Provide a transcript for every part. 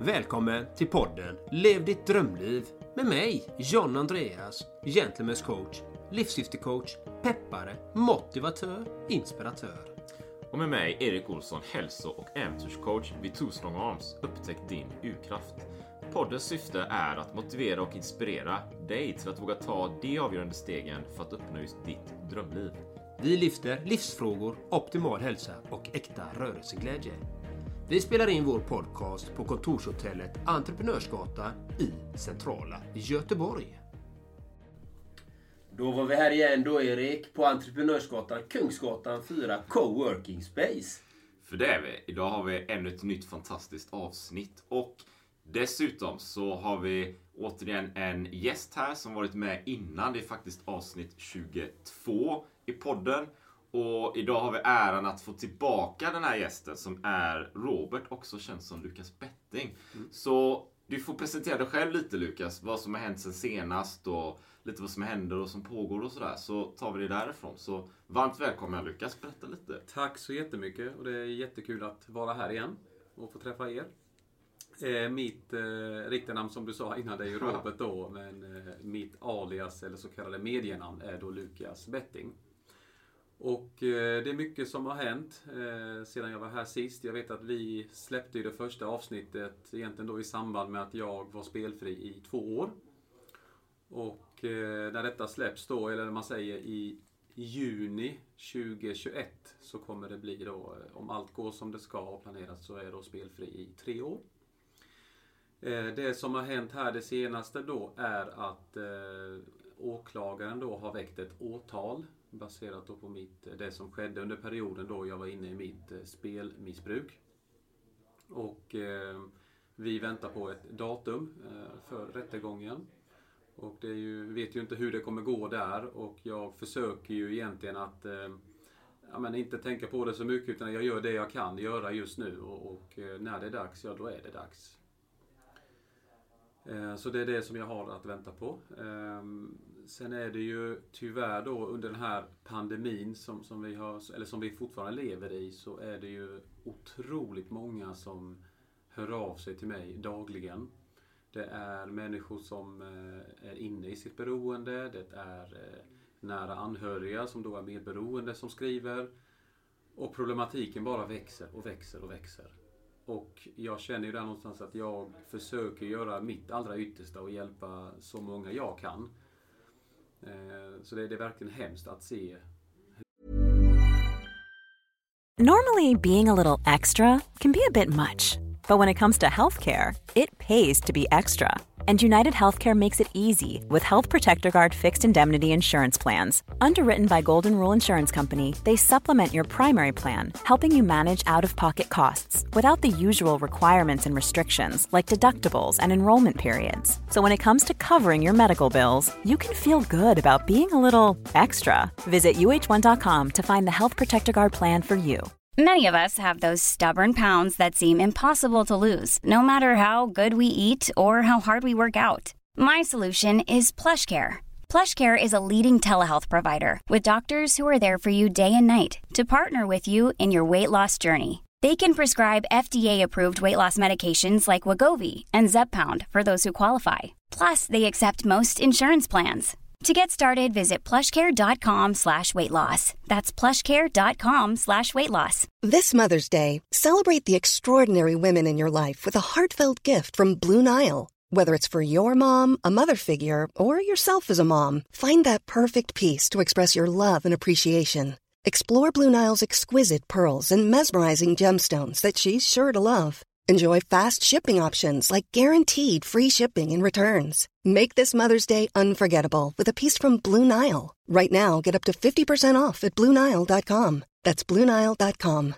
Välkommen till podden Lev ditt drömliv med mig, John Andreas, gentleman's coach, livssyftecoach, peppare, motivatör, inspiratör. Och med mig, Erik Olsson, hälso- och äventyrscoach vid Two Strong Arms. Upptäck din urkraft. Poddens syfte är att motivera och inspirera dig till att våga ta de avgörande stegen för att uppnå just ditt drömliv. Vi lyfter livsfrågor, optimal hälsa och äkta rörelseglädje. Vi spelar in vår podcast på kontorshotellet Entreprenörsgatan i centrala Göteborg. Då var vi här igen då, Erik, på Entreprenörsgatan, Kungsgatan 4, Coworking Space. För det är vi. Idag har vi ännu ett nytt fantastiskt avsnitt. Och dessutom så har vi återigen en gäst här som varit med innan. Det är faktiskt avsnitt 22 i podden. Och idag har vi äran att få tillbaka den här gästen som är Robert, också känd som Lukas Betting. Så du får presentera dig själv lite, Lukas, vad som har hänt sen senast och lite vad som händer och som pågår och sådär. Så tar vi det därifrån. Så varmt välkommen, Lukas, berätta lite. Tack så jättemycket, och det är jättekul att vara här igen och få träffa er. Mitt riktiga namn, som du sa innan, det är ju Robert då, men mitt alias eller så kallade medienamn är då Lukas Betting. Och det är mycket som har hänt sedan jag var här sist. Jag vet att vi släppte ju det första avsnittet egentligen då i samband med att jag var spelfri i 2 år. Och när detta släpps då, eller när man säger i juni 2021, så kommer det bli då, om allt går som det ska och planerat, så är då spelfri i 3 år. Det som har hänt här det senaste då är att åklagaren då har väckt ett åtal baserat då på det som skedde under perioden då jag var inne i mitt spelmissbruk. Och vi väntar på ett datum för rättegången. Och det är ju, vet ju inte hur det kommer gå där, och jag försöker ju egentligen att inte tänka på det så mycket, utan jag gör det jag kan göra just nu, och när det är dags, ja då är det dags. Så det är det som jag har att vänta på. Sen är det ju tyvärr då under den här pandemin som vi fortfarande lever i, så är det ju otroligt många som hör av sig till mig dagligen. Det är människor som är inne i sitt beroende, det är nära anhöriga som då är medberoende som skriver, och problematiken bara växer och växer och växer. Och jag känner ju där någonstans att jag försöker göra mitt allra yttersta och hjälpa så många jag kan. Så det är verkligen hemskt att se. Normally, being a little extra can be a bit much. But when it comes to healthcare, it pays to be extra. And United Healthcare makes it easy with Health Protector Guard fixed indemnity insurance plans. Underwritten by Golden Rule Insurance Company, they supplement your primary plan, helping you manage out-of-pocket costs without the usual requirements and restrictions like deductibles and enrollment periods. So when it comes to covering your medical bills, you can feel good about being a little extra. Visit uh1.com to find the Health Protector Guard plan for you. Many of us have those stubborn pounds that seem impossible to lose, no matter how good we eat or how hard we work out. My solution is PlushCare. PlushCare is a leading telehealth provider with doctors who are there for you day and night to partner with you in your weight loss journey. They can prescribe FDA-approved weight loss medications like Wegovy and Zepbound for those who qualify. Plus, they accept most insurance plans. To get started, visit plushcare.com/weightloss. That's plushcare.com/weightloss. This Mother's Day, celebrate the extraordinary women in your life with a heartfelt gift from Blue Nile. Whether it's for your mom, a mother figure, or yourself as a mom, find that perfect piece to express your love and appreciation. Explore Blue Nile's exquisite pearls and mesmerizing gemstones that she's sure to love. Enjoy fast shipping options like guaranteed free shipping and returns. Make this Mother's Day unforgettable with a piece from Blue Nile. Right now, get up to 50% off at BlueNile.com. That's BlueNile.com.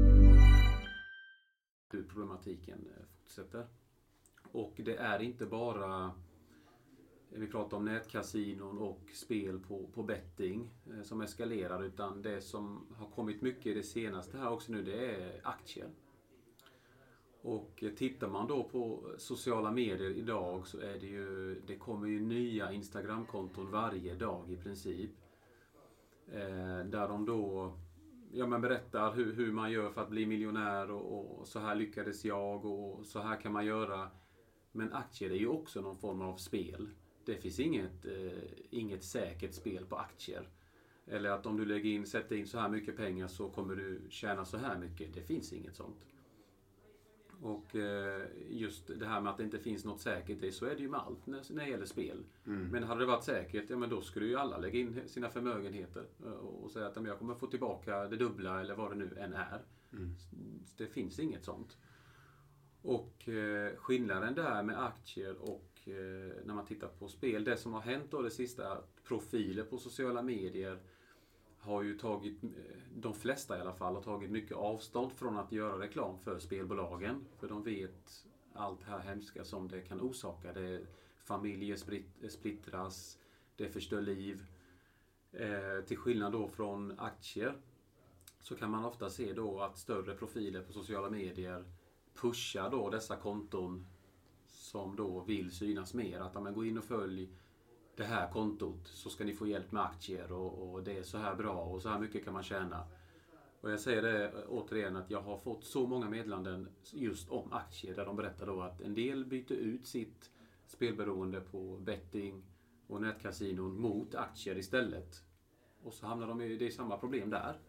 Problematiken fortsätter. Och det är inte bara, vi pratar om nätkasinon och spel på betting som eskalerar, utan det som har kommit mycket i det senaste här också nu, det är aktier. Och tittar man då på sociala medier idag, så är det kommer ju nya Instagram-konton varje dag i princip. Där de då man berättar hur man gör för att bli miljonär och så här lyckades jag och så här kan man göra. Men aktier är ju också någon form av spel. Det finns inget säkert spel på aktier. Eller att om du sätter in så här mycket pengar så kommer du tjäna så här mycket. Det finns inget sånt. Och just det här med att det inte finns något säkert, så är det ju med allt när det gäller spel. Men hade det varit säkert, men då skulle ju alla lägga in sina förmögenheter och säga att jag kommer få tillbaka det dubbla eller vad det nu än är. Det finns inget sånt. Och skillnaden där med aktier och när man tittar på spel, det som har hänt då det sista, att profiler på sociala medier har ju de flesta i alla fall, har tagit mycket avstånd från att göra reklam för spelbolagen. För de vet allt här hemska som det kan orsaka. Familjer splittras, det förstör liv. Till skillnad då från aktier så kan man ofta se då att större profiler på sociala medier pushar då dessa konton som då vill synas mer. Att man går in och följer det här kontot så ska ni få hjälp med aktier och det är så här bra och så här mycket kan man tjäna. Och jag säger det återigen att jag har fått så många meddelanden just om aktier där de berättar då att en del byter ut sitt spelberoende på betting och nätkasinon mot aktier istället. Och så hamnar de i samma problem där.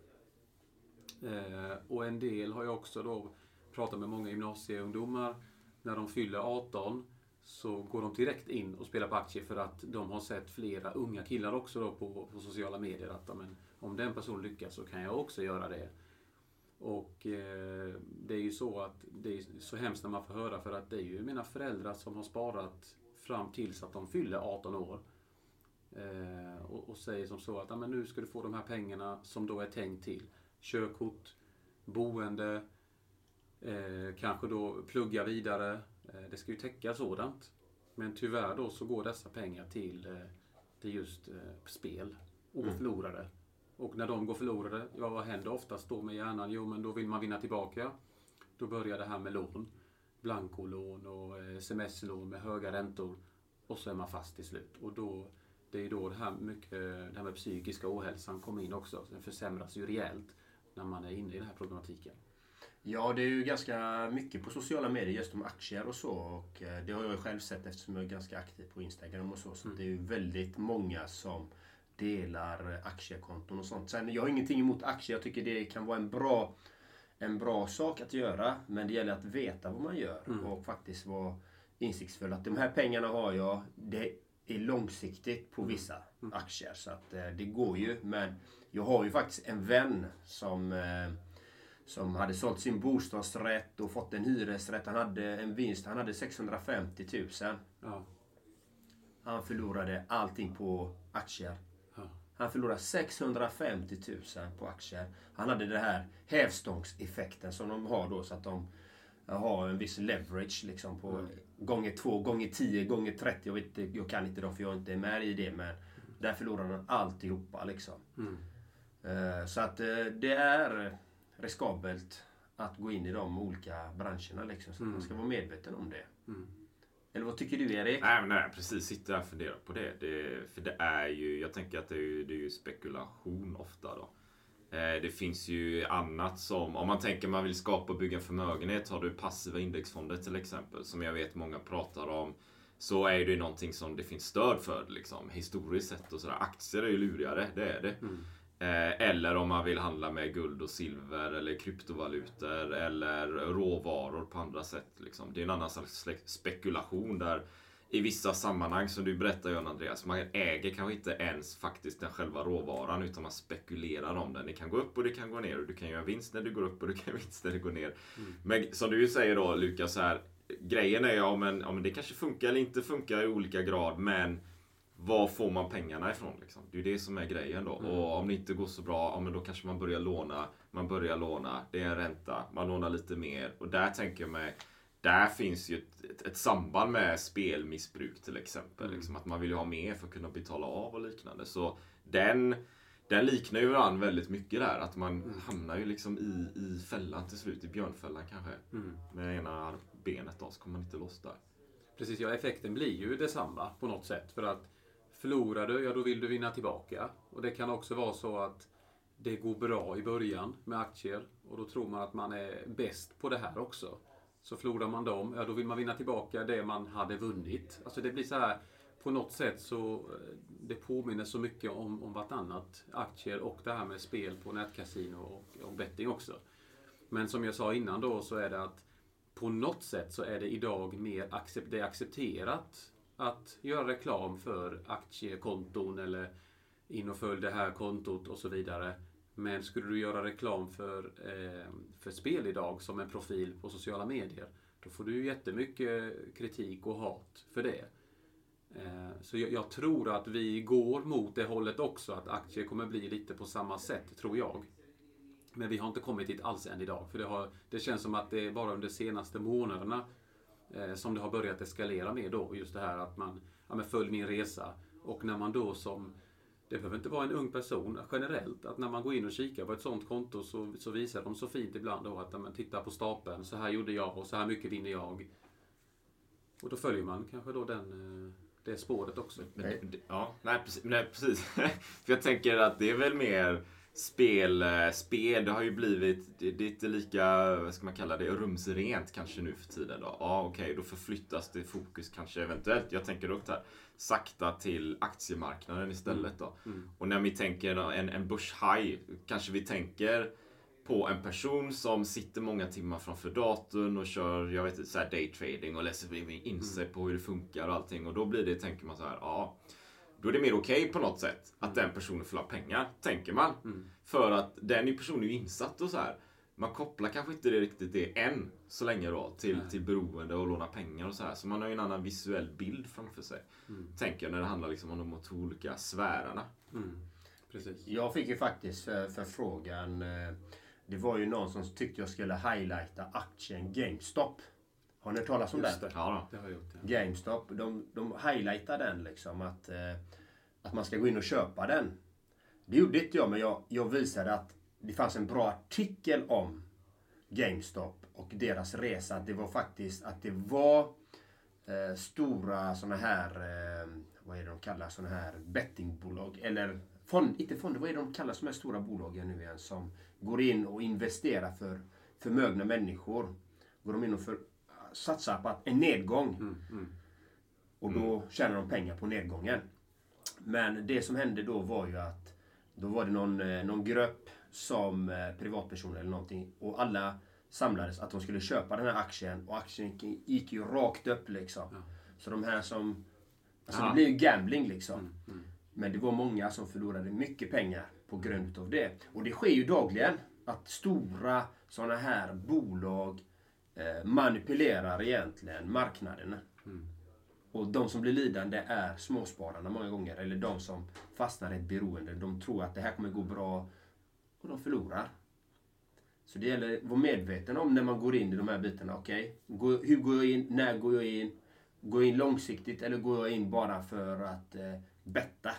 Och en del har jag också då pratat med många gymnasieungdomar när de fyller 18 så går de direkt in och spelar på aktier för att de har sett flera unga killar också då på sociala medier att om den personen lyckas så kan jag också göra det. Och det är ju så att det är så hemskt när man får höra för att det är ju mina föräldrar som har sparat fram tills att de fyller 18 år. Och säger som så att nu ska du få de här pengarna som då är tänkt till körkort, boende, kanske då plugga vidare. Det ska ju täcka sådant. Men tyvärr då så går dessa pengar till just spel och förlorade. Och när de går förlorade, vad händer oftast då med hjärnan? Jo, men då vill man vinna tillbaka. Då börjar det här med lån. Blankolån och sms-lån med höga räntor. Och så är man fast till slut. Och då, det är då det här med psykiska ohälsan kommer in också. Den försämras ju rejält när man är inne i den här problematiken. Ja, det är ju ganska mycket på sociala medier just om aktier och så. Och det har jag ju själv sett eftersom jag är ganska aktiv på Instagram och så. Så det är ju väldigt många som delar aktiekonton och sånt. Sen jag har ingenting emot aktier. Jag tycker det kan vara en bra sak att göra. Men det gäller att veta vad man gör. Och faktiskt vara insiktsfull. Att de här pengarna har jag. Det är långsiktigt på vissa aktier. Så att det går ju. Men jag har ju faktiskt en vän som hade sålt sin bostadsrätt och fått en hyresrätt. Han hade en vinst. Han hade 650 000. Ja. Han förlorade allting på aktier. Ja. Han förlorade 650 000 på aktier. Han hade det här hävstångseffekten som de har då. Så att de har en viss leverage liksom på gånger 2, gånger 10, gånger 30. Jag kan inte dem för jag är inte med i det. Men där förlorade han alltihopa liksom. Så att det är riskabelt att gå in i de olika branscherna liksom, så man ska vara medveten om det. Eller vad tycker du, Erik? Nej, precis. Sitter jag och funderar på det. För det är ju, jag tänker att det är ju spekulation ofta då. Det finns ju annat som, om man tänker man vill skapa och bygga en förmögenhet, har du passiva indexfonder till exempel, som jag vet många pratar om, så är det någonting som det finns stöd för liksom, historiskt sett och sådär. Aktier är ju lurigare, det är det. Eller om man vill handla med guld och silver eller kryptovalutor eller råvaror på andra sätt. Liksom. Det är en annan slags spekulation där i vissa sammanhang som du berättar, Jan Andreas, man äger kanske inte ens faktiskt den själva råvaran utan man spekulerar om den. Det kan gå upp och det kan gå ner och du kan göra vinst när du går upp och du kan göra vinst när det går ner. Men som du säger då, Lukas, här, grejen är ja men det kanske funkar eller inte funkar i olika grad, men var får man pengarna ifrån liksom? Det är ju det som är grejen då. Och om det inte går så bra, ja, men då kanske man börjar låna, det är en ränta, man lånar lite mer. Och där tänker jag mig, där finns ju ett samband med spelmissbruk till exempel. Liksom, att man vill ju ha mer för att kunna betala av och liknande. Så den liknar ju varandra väldigt mycket där. Att man hamnar ju liksom i fällan till slut, i björnfällan kanske. Med ena benet då, så kommer man inte loss där. Precis, ja, effekten blir ju detsamma på något sätt. För att förlorar du, ja då vill du vinna tillbaka. Och det kan också vara så att det går bra i början med aktier. Och då tror man att man är bäst på det här också. Så förlorar man dem, ja då vill man vinna tillbaka det man hade vunnit. Alltså det blir så här, på något sätt så det påminner så mycket om vartannat. Aktier och det här med spel på nätkasino och betting också. Men som jag sa innan då så är det att på något sätt så är det idag mer det är accepterat att göra reklam för aktiekonton eller in och följ det här kontot och så vidare. Men skulle du göra reklam för spel idag som en profil på sociala medier, då får du ju jättemycket kritik och hat för det. Så jag tror att vi går mot det hållet också, att aktier kommer bli lite på samma sätt, tror jag. Men vi har inte kommit dit alls än idag. För det känns som att det är bara under de senaste månaderna som det har börjat eskalera mer då. Just det här att man följ min resa. Och när man då det behöver inte vara en ung person generellt, att när man går in och kikar på ett sånt konto så visar de så fint ibland då att man tittar på stapeln. Så här gjorde jag och så här mycket vinner jag. Och då följer man kanske då det spåret också. Nej, precis. För jag tänker att det är väl mer spel, det har ju blivit, det är inte lika, vad ska man kalla det, rumsrent kanske nu för tiden då. Ja, okej, då förflyttas det fokus kanske eventuellt, jag tänker upp här, sakta till aktiemarknaden istället då. Och när vi tänker en börshaj, kanske vi tänker på en person som sitter många timmar framför datorn och kör, jag vet inte, så här daytrading och läser in sig på hur det funkar och allting. Och då blir det, tänker man så här, ja, då är det mer okej på något sätt att den personen får pengar, tänker man. För att den personen är ju insatt och så här. Man kopplar kanske inte riktigt det än så länge då till beroende och låna pengar och så här. Så man har ju en annan visuell bild framför sig. Tänker jag, när det handlar liksom om de två olika sfärerna. Precis. Jag fick ju faktiskt förfrågan. Det var ju någon som tyckte jag skulle highlighta aktien GameStop. Har ni hört talas om den? Ja, det har jag gjort. Ja. GameStop, de highlightar den liksom att man ska gå in och köpa den. Det gjorde inte jag, men jag visade att det fanns en bra artikel om GameStop och deras resa. Det var faktiskt att det var stora såna här, vad är det de kallar såna här bettingbolag eller inte fonder, vad är det de kallar som är stora bolagen nu igen, som går in och investerar för förmögna människor. Går de in och satsar på en nedgång. Och då tjänar de pengar på nedgången. Men det som hände då var ju att då var det någon grupp som privatpersoner eller någonting, och alla samlades att de skulle köpa den här aktien, och aktien gick ju rakt upp liksom. Ja. Så de här som, alltså det blir ju gambling liksom. Men det var många som förlorade mycket pengar på grund av det. Och det sker ju dagligen att stora sådana här bolag manipulerar egentligen marknaderna. Och de som blir lidande är småspararna många gånger. Eller de som fastnar i ett beroende. De tror att det här kommer gå bra och de förlorar. Så det gäller att vara medveten om när man går in i de här bitarna. Okej, hur går jag in? När går jag in? Går jag in långsiktigt eller går jag in bara för att betta?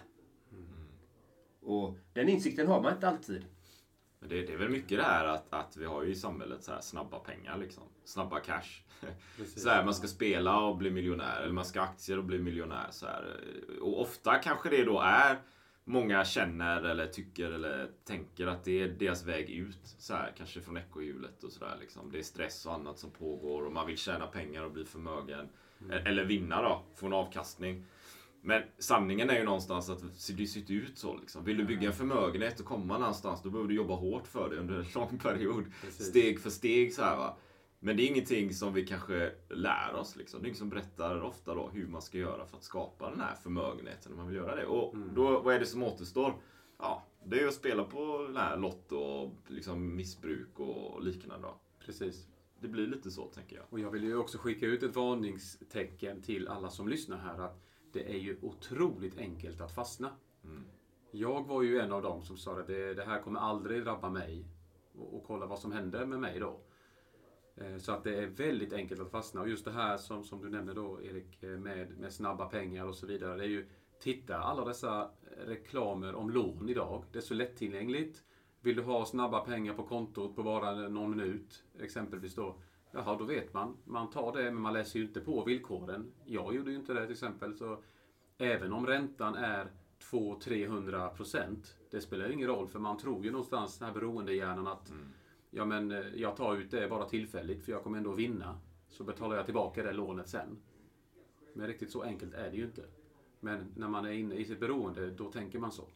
Och den insikten har man inte alltid. Det är väl mycket det här att vi har ju i samhället så här snabba pengar liksom. Snabba cash. Så här, man ska spela och bli miljonär. Eller man ska aktier och bli miljonär. Så här. Och ofta kanske det då är många känner eller tycker eller tänker att det är deras väg ut. Så här, kanske från ekorrhjulet och sådär liksom. Det är stress och annat som pågår och man vill tjäna pengar och bli förmögen. Eller vinna då, få en avkastning. Men sanningen är ju någonstans att det ser ut så liksom. Vill du bygga en förmögenhet och komma någonstans, då behöver du jobba hårt för det under en lång period. Precis. Steg för steg så här va. Men det är ingenting som vi kanske lär oss liksom. Det är ingen som berättar ofta då hur man ska göra för att skapa den här förmögenheten när man vill göra det. Och då, vad är det som återstår? Ja, det är ju att spela på den här lotto och liksom missbruk och liknande då. Precis. Det blir lite så, tänker jag. Och jag vill ju också skicka ut ett varningstecken till alla som lyssnar här, att det är ju otroligt enkelt att fastna. Jag var ju en av dem som sa att det här kommer aldrig drabba mig. Och kolla vad som händer med mig då. Så att det är väldigt enkelt att fastna. Och just det här som du nämnde då, Erik, med snabba pengar och så vidare. Det är ju, titta alla dessa reklamer om lån idag. Det är så lättillgängligt. Vill du ha snabba pengar på kontot på bara någon minut, exempelvis då. Jaha, då vet man. Man tar det, men man läser ju inte på villkoren. Jag gjorde ju inte det till exempel. Så även om räntan är 200-300%. Det spelar ingen roll, för man tror ju någonstans, den här beroendehjärnan, att ja, men jag tar ut det bara tillfälligt för jag kommer ändå vinna. Så betalar jag tillbaka det lånet sen. Men riktigt så enkelt är det ju inte. Men när man är inne i sitt beroende, då tänker man så.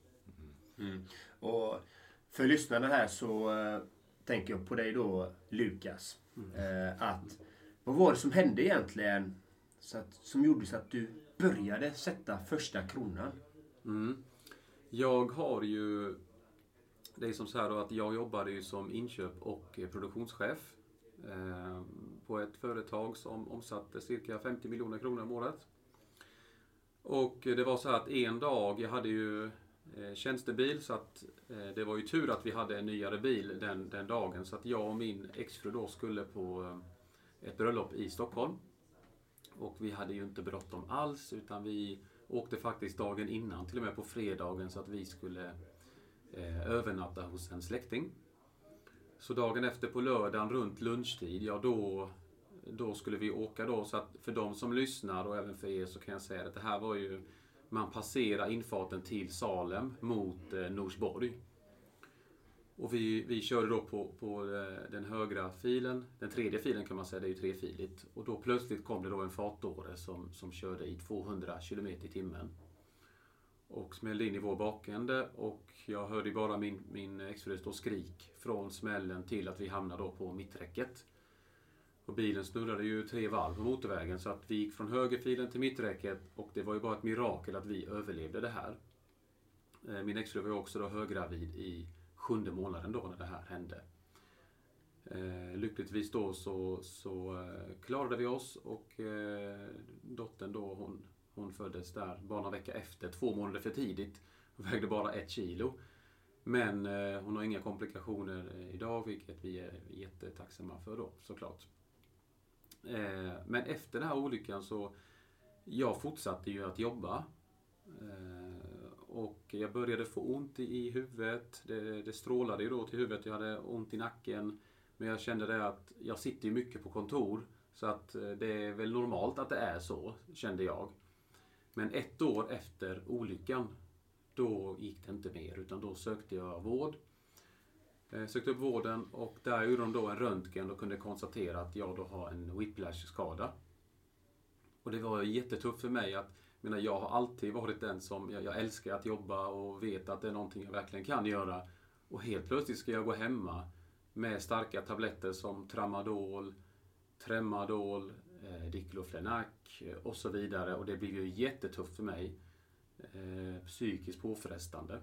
Och för lyssnarna här så tänker jag på dig då, Lukas. Vad var det som hände egentligen som gjorde så att du började sätta första kronan? Jag har ju... Det är som så här då, att jag jobbade ju som inköp- och produktionschef på ett företag som omsatte cirka 50 miljoner kronor om året. Och det var så här att en dag, jag hade ju tjänstebil, så att det var ju tur att vi hade en nyare bil den dagen. Så att jag och min exfru då skulle på ett bröllop i Stockholm. Och vi hade ju inte bråttom alls, utan vi åkte faktiskt dagen innan, till och med på fredagen, så att vi skulle övernatta hos en släkting. Så dagen efter på lördagen runt lunchtid, ja då skulle vi åka då. Så att för de som lyssnar och även för er så kan jag säga att det här var ju, man passerar infarten till Salem mot Norsborg. Och vi körde då på den högra filen, den tredje filen kan man säga, det är ju trefiligt. Och då plötsligt kom det då en fartdåre som körde i 200 km i timmen. Och smällde in i vår bakände, och jag hörde ju bara min exfru stå skrik från smällen till att vi hamnade då på mitträcket. Och bilen snurrade ju 3 varv på motorvägen, så att vi gick från högerfilen till mitträcket, och det var ju bara ett mirakel att vi överlevde det här. Min exfru var ju också då höggravid i 7:e månaden då när det här hände. Lyckligtvis då så klarade vi oss, och dottern då hon föddes där bara några veckor efter, 2 månader för tidigt, och vägde bara 1 kilo. Men hon har inga komplikationer idag, vilket vi är jättetacksamma för då, såklart. Men efter den här olyckan så jag fortsatte ju att jobba. Och jag började få ont i huvudet. Det strålade ju då till huvudet. Jag hade ont i nacken. Men jag kände det att jag sitter ju mycket på kontor. Så att det är väl normalt att det är så, kände jag. Men 1 år efter olyckan, då gick det inte mer. Utan då sökte jag vård. Sökte upp vården, och där gjorde de då en röntgen och kunde konstatera att jag då har en whiplash-skada. Och det var jättetufft för mig att, jag har alltid varit den som, jag älskar att jobba och vet att det är någonting jag verkligen kan göra. Och helt plötsligt ska jag gå hemma med starka tabletter som Tramadol, Tremadol, Diclofenac och så vidare. Och det blev ju jättetufft för mig. Psykiskt påfrestande.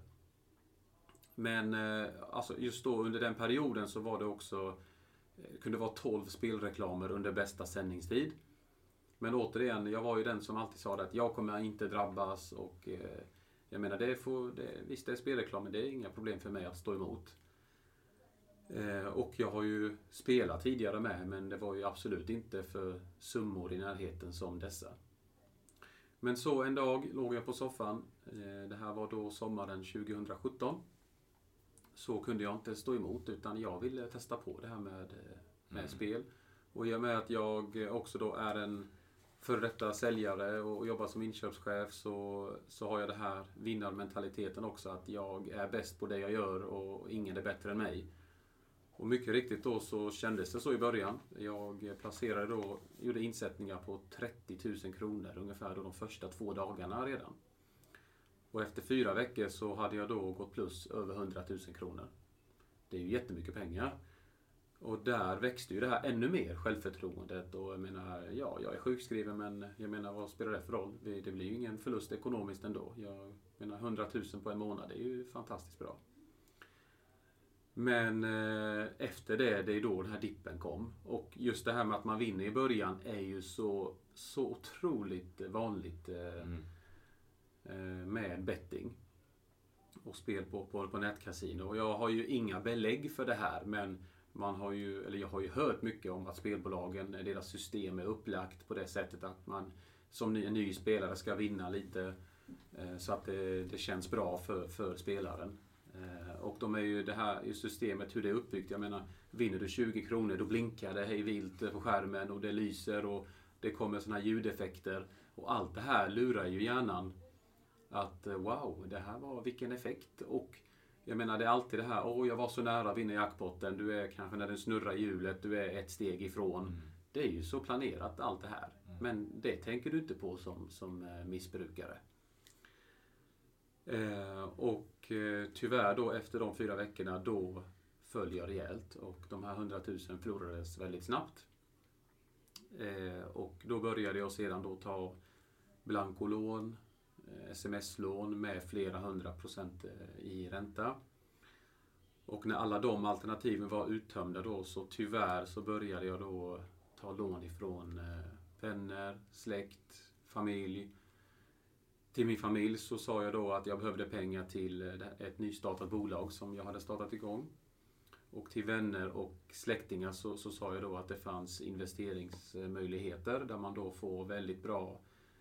Men alltså just då under den perioden så var det också, kunde vara 12 spelreklamer under bästa sändningstid. Men återigen, jag var ju den som alltid sa att jag kommer inte drabbas, och jag menar visst det är spelreklam, men det är inga problem för mig att stå emot. Och jag har ju spelat tidigare med, men det var ju absolut inte för summor i närheten som dessa. Men så en dag låg jag på soffan, det här var då sommaren 2017. Så kunde jag inte stå emot, utan jag ville testa på det här med spel. Och i och med att jag också då är en före detta säljare och jobbar som inköpschef, så har jag det här vinnarmentaliteten också, att jag är bäst på det jag gör och ingen är bättre än mig. Och mycket riktigt då så kändes det så i början. Jag placerade då, gjorde insättningar på 30 000 kronor ungefär då de första 2 dagarna redan. Och efter 4 veckor så hade jag då gått plus över 100 000 kronor. Det är ju jättemycket pengar. Och där växte ju det här ännu mer, självförtroendet. Och jag menar, jag är sjukskriven, men jag menar, vad spelar det för roll? Det blir ju ingen förlust ekonomiskt ändå. Jag menar, 100 000 på en månad, det är ju fantastiskt bra. Men efter det är då den här dippen kom. Och just det här med att man vinner i början är ju så otroligt vanligt med betting och spel på nätkasino. Och jag har ju inga belägg för det här, men jag har ju hört mycket om att spelbolagen, deras system är upplagt på det sättet att man som en ny spelare ska vinna lite så att det känns bra för spelaren. Och de är ju det här systemet, hur det är uppbyggt. Jag menar, vinner du 20 kronor, då blinkar det hej vilt på skärmen och det lyser och det kommer såna här ljudeffekter. Och allt det här lurar ju hjärnan Att wow, det här var vilken effekt. Och jag menar det är alltid det här, jag var så nära att vinna jackpotten. Du är kanske när den snurrar hjulet, du är ett steg ifrån. Det är ju så planerat allt det här. Men det tänker du inte på som missbrukare. Och tyvärr då efter de 4 veckorna då föll jag rejält. Och de här 100 000 förlorades väldigt snabbt. Och då började jag sedan då ta blankolån, sms-lån med flera 100% i ränta. Och när alla de alternativen var uttömda då så tyvärr så började jag då ta lån ifrån vänner, släkt, familj. Till min familj så sa jag då att jag behövde pengar till ett nystartat bolag som jag hade startat igång. Och till vänner och släktingar så sa jag då att det fanns investeringsmöjligheter där man då får väldigt bra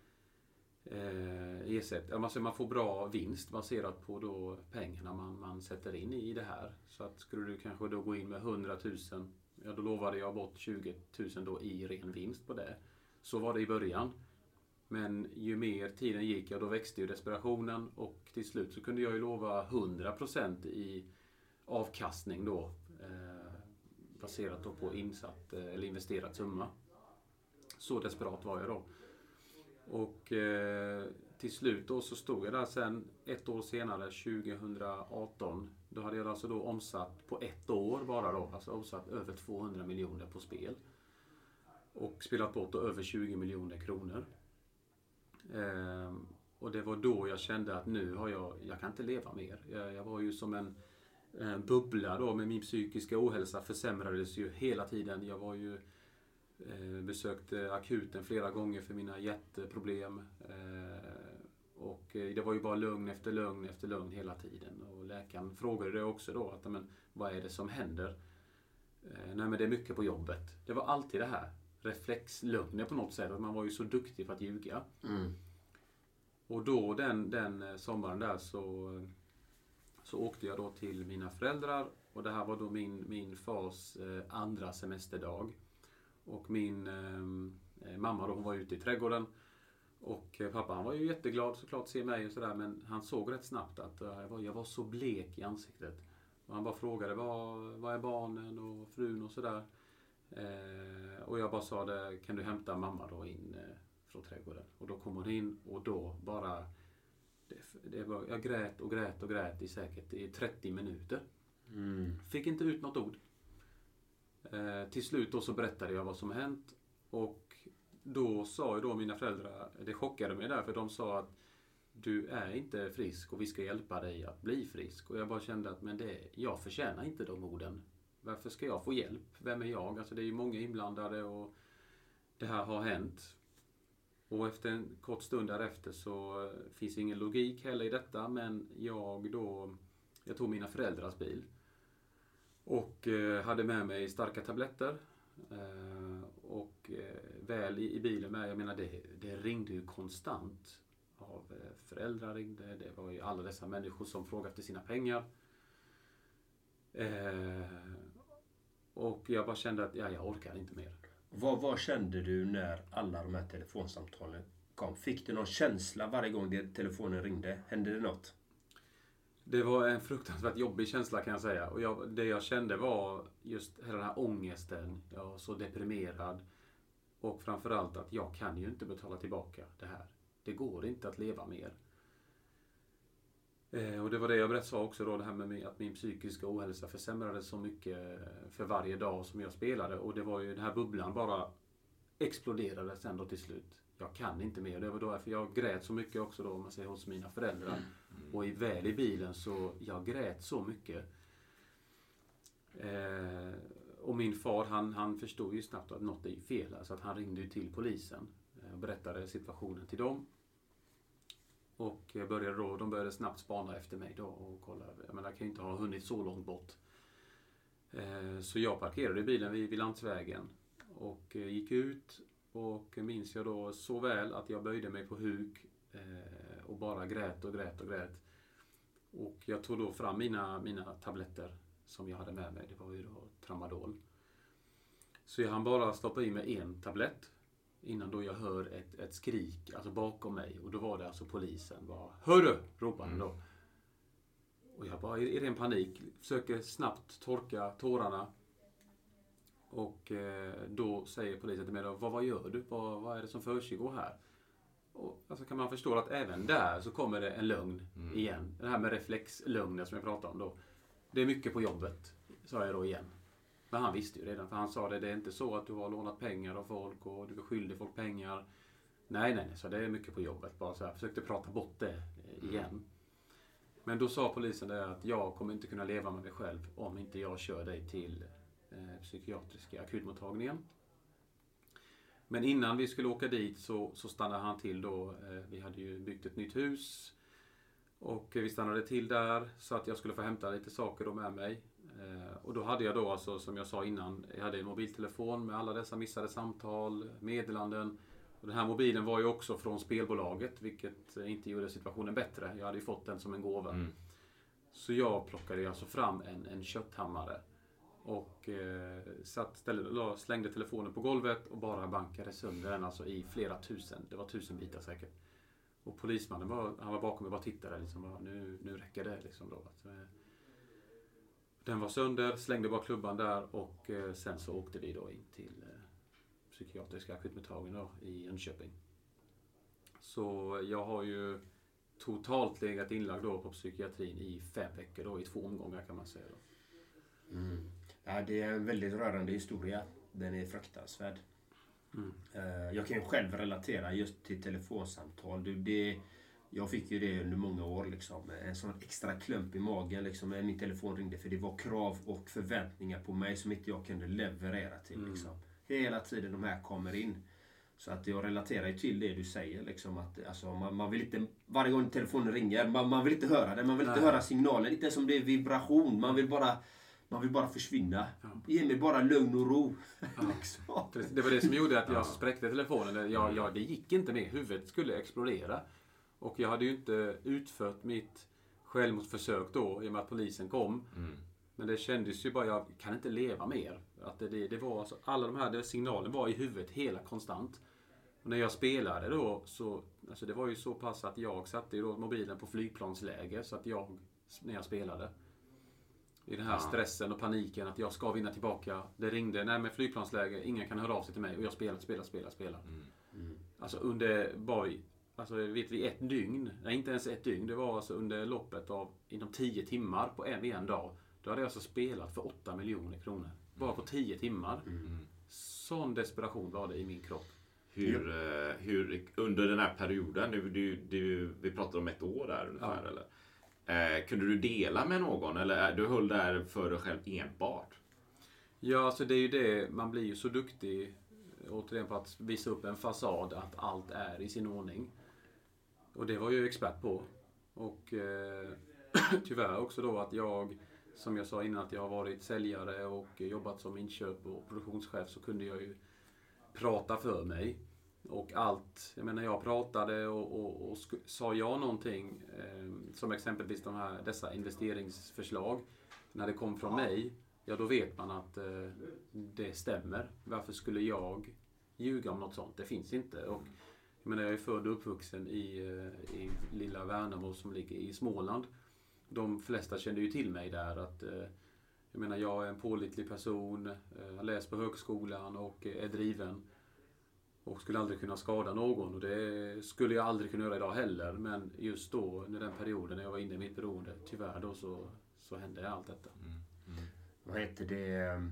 ersättning. Man får bra vinst baserat på då pengarna man sätter in i det här. Så att skulle du kanske då gå in med 100 000, ja då lovade jag bort 20 000 då i ren vinst på det. Så var det i början. Men ju mer tiden gick, då växte ju desperationen och till slut så kunde jag ju lova 100% i avkastning då. Baserat då på insatt eller investerat summa. Så desperat var jag då. Och till slut då så stod jag där sen 1 år senare, 2018. Då hade jag alltså då omsatt på 1 år bara då. Alltså omsatt över 200 miljoner på spel. Och spelat bort då över 20 miljoner kronor. Och det var då jag kände att nu har jag kan inte leva mer. Jag var ju som en bubbla då med min psykiska ohälsa försämrades ju hela tiden. Jag var ju besökte akuten flera gånger för mina hjärtproblem. Och det var ju bara lugn efter lugn efter lugn hela tiden. Och läkaren frågade det också då att men vad är det som händer? Nej men det är mycket på jobbet. Det var alltid det här reflexlugnet på något sätt. Man var ju så duktig för att ljuga. Och då den sommaren där så åkte jag då till mina föräldrar. Och det här var då min fars andra semesterdag. Och min mamma då, hon var ute i trädgården. Och pappa han var ju jätteglad såklart att se mig och sådär. Men han såg rätt snabbt att jag var så blek i ansiktet. Och han bara frågade vad är barnen och frun och sådär. Och jag bara sa det, kan du hämta mamma då in från trädgården. Och då kom hon in och då bara jag grät i säkert i 30 minuter. Fick inte ut något ord. Till slut då så berättade jag vad som hänt. Och då sa ju då mina föräldrar, det chockade mig där, för de sa att du är inte frisk och vi ska hjälpa dig att bli frisk. Och jag bara kände att jag förtjänar inte de orden. Varför ska jag få hjälp? Vem är jag? Alltså det är ju många inblandade och det här har hänt. Och efter en kort stund därefter så finns ingen logik heller i detta. Men jag tog mina föräldrars bil. Och hade med mig starka tabletter. Och väl i bilen med, jag menar det ringde ju konstant. Av föräldrar ringde. Det var ju alla dessa människor som frågade efter sina pengar. Och jag bara kände att jag orkar inte mer. Vad kände du när alla de här telefonsamtalen kom? Fick du någon känsla varje gång telefonen ringde? Hände det något? Det var en fruktansvärt jobbig känsla kan jag säga. Och det jag kände var just hela den här ångesten. Jag var så deprimerad. Och framförallt att jag kan ju inte betala tillbaka det här. Det går inte att leva mer. Och det var det jag sa också då, det här med att min psykiska ohälsa försämrades så mycket för varje dag som jag spelade. Och det var ju den här bubblan bara exploderade sen då till slut. Jag kan inte mer. Det var då för jag grät så mycket också då, om man säger, hos mina föräldrar. Och väl i bilen så jag grät så mycket. Och min far han förstod ju snabbt att något är fel. Alltså att han ringde till polisen och berättade situationen till dem. Och de började snabbt spana efter mig då och kolla. Jag menar, jag kan ju inte ha hunnit så långt bort. Så jag parkerade bilen vid landsvägen och gick ut. Och minns jag då så väl att jag böjde mig på huk och bara grät. Och jag tog då fram mina tabletter som jag hade med mig. Det var ju då Tramadol. Så jag hann bara stoppa i mig en tablett. innan då jag hör ett skrik alltså bakom mig. Och då var det alltså polisen. Hörru! Ropade han då. Och jag bara i ren panik försöker snabbt torka tårarna. Och då säger polisen till mig då, vad gör du? Vad är det som försiggår här? Och alltså kan man förstå att även där så kommer det en lögn igen. Det här med reflexlögner som jag pratade om då. Det är mycket på jobbet, sa jag då igen. Men han visste ju redan, för han sa det är inte så att du har lånat pengar av folk och du är skyldig folk pengar. Nej, så det är mycket på jobbet. Bara så här, försökte prata bort det igen. Men då sa polisen det att jag kommer inte kunna leva med mig själv om inte jag kör dig till psykiatriska akutmottagningen. Men innan vi skulle åka dit så stannade han till då. Vi hade ju byggt ett nytt hus. Och vi stannade till där så att jag skulle få hämta lite saker då med mig. Och då hade jag då alltså, som jag sa innan, jag hade en mobiltelefon med alla dessa missade samtal, meddelanden. Och den här mobilen var ju också från spelbolaget, vilket inte gjorde situationen bättre. Jag hade ju fått den som en gåva. Så jag plockade alltså fram en kötthammare. Och slängde telefonen på golvet och bara bankade sönder den alltså i flera tusen. Det var 1000 bitar säkert. Och polismannen han var bakom mig och bara tittade liksom, nu räcker det liksom då. Den var sönder, slängde bara klubban där och sen så åkte vi då in till psykiatriska akutmottagningen då i Jönköping. Så jag har ju totalt legat inlagd då på psykiatrin i 5 veckor då, i 2 omgångar kan man säga då. Ja, det är en väldigt rörande historia. Den är fruktansvärd. Jag kan ju själv relatera just till telefonsamtal. Jag fick ju det under många år liksom. En sån extra klump i magen liksom, när min telefon ringde. För det var krav och förväntningar på mig som inte jag kunde leverera till. Liksom. Hela tiden de här kommer in. Så att jag relaterar ju till det du säger. Liksom, att, alltså, man vill inte, varje gång telefonen ringer, man vill inte höra det. Man vill inte höra signalen. Inte som det är vibration. Man vill bara försvinna. Ja. Ge mig bara lugn och ro. Ja. Det var det som gjorde att jag spräckte telefonen. Det gick inte med. Huvudet skulle explodera. Och jag hade ju inte utfört mitt självmordsförsök då i och med att polisen kom. Men det kändes ju bara, jag kan inte leva mer. Att det var alltså, alla de här signalen var i huvudet hela konstant. Och när jag spelade då så, alltså det var ju så pass att jag satte ju då mobilen på flygplansläge så att när jag spelade. I den här stressen och paniken att jag ska vinna tillbaka. Det ringde, nej med flygplansläge, ingen kan höra av sig till mig och jag spelar. Alltså vet vi 1 dygn, nej inte ens 1 dygn, det var alltså under loppet av inom 10 timmar på en dag. Då hade jag alltså spelat för 8 miljoner kronor. Bara på 10 timmar. Sån desperation var det i min kropp. Hur under den här perioden, vi pratar om 1 år där ungefär eller? Kunde du dela med någon eller du höll där för dig själv enbart? Ja, alltså det är ju det. Man blir ju så duktig återigen på att visa upp en fasad att allt är i sin ordning. Och det var jag ju expert på. Och tyvärr också då att jag, som jag sa innan, att jag har varit säljare och jobbat som inköp och produktionschef, så kunde jag ju prata för mig. Och allt, jag menar jag pratade och sa jag någonting som exempelvis dessa investeringsförslag, när det kom från mig, ja då vet man att det stämmer. Varför skulle jag ljuga om något sånt? Det finns inte. Och jag menar jag är född och uppvuxen i lilla Värnamo som ligger i Småland. De flesta kände ju till mig där att jag menar jag är en pålitlig person, har läst på högskolan och är driven. Och skulle aldrig kunna skada någon. Och det skulle jag aldrig kunna göra idag heller. Men just då, under den perioden när jag var inne i mitt beroende, tyvärr då så hände allt detta. Vad heter det?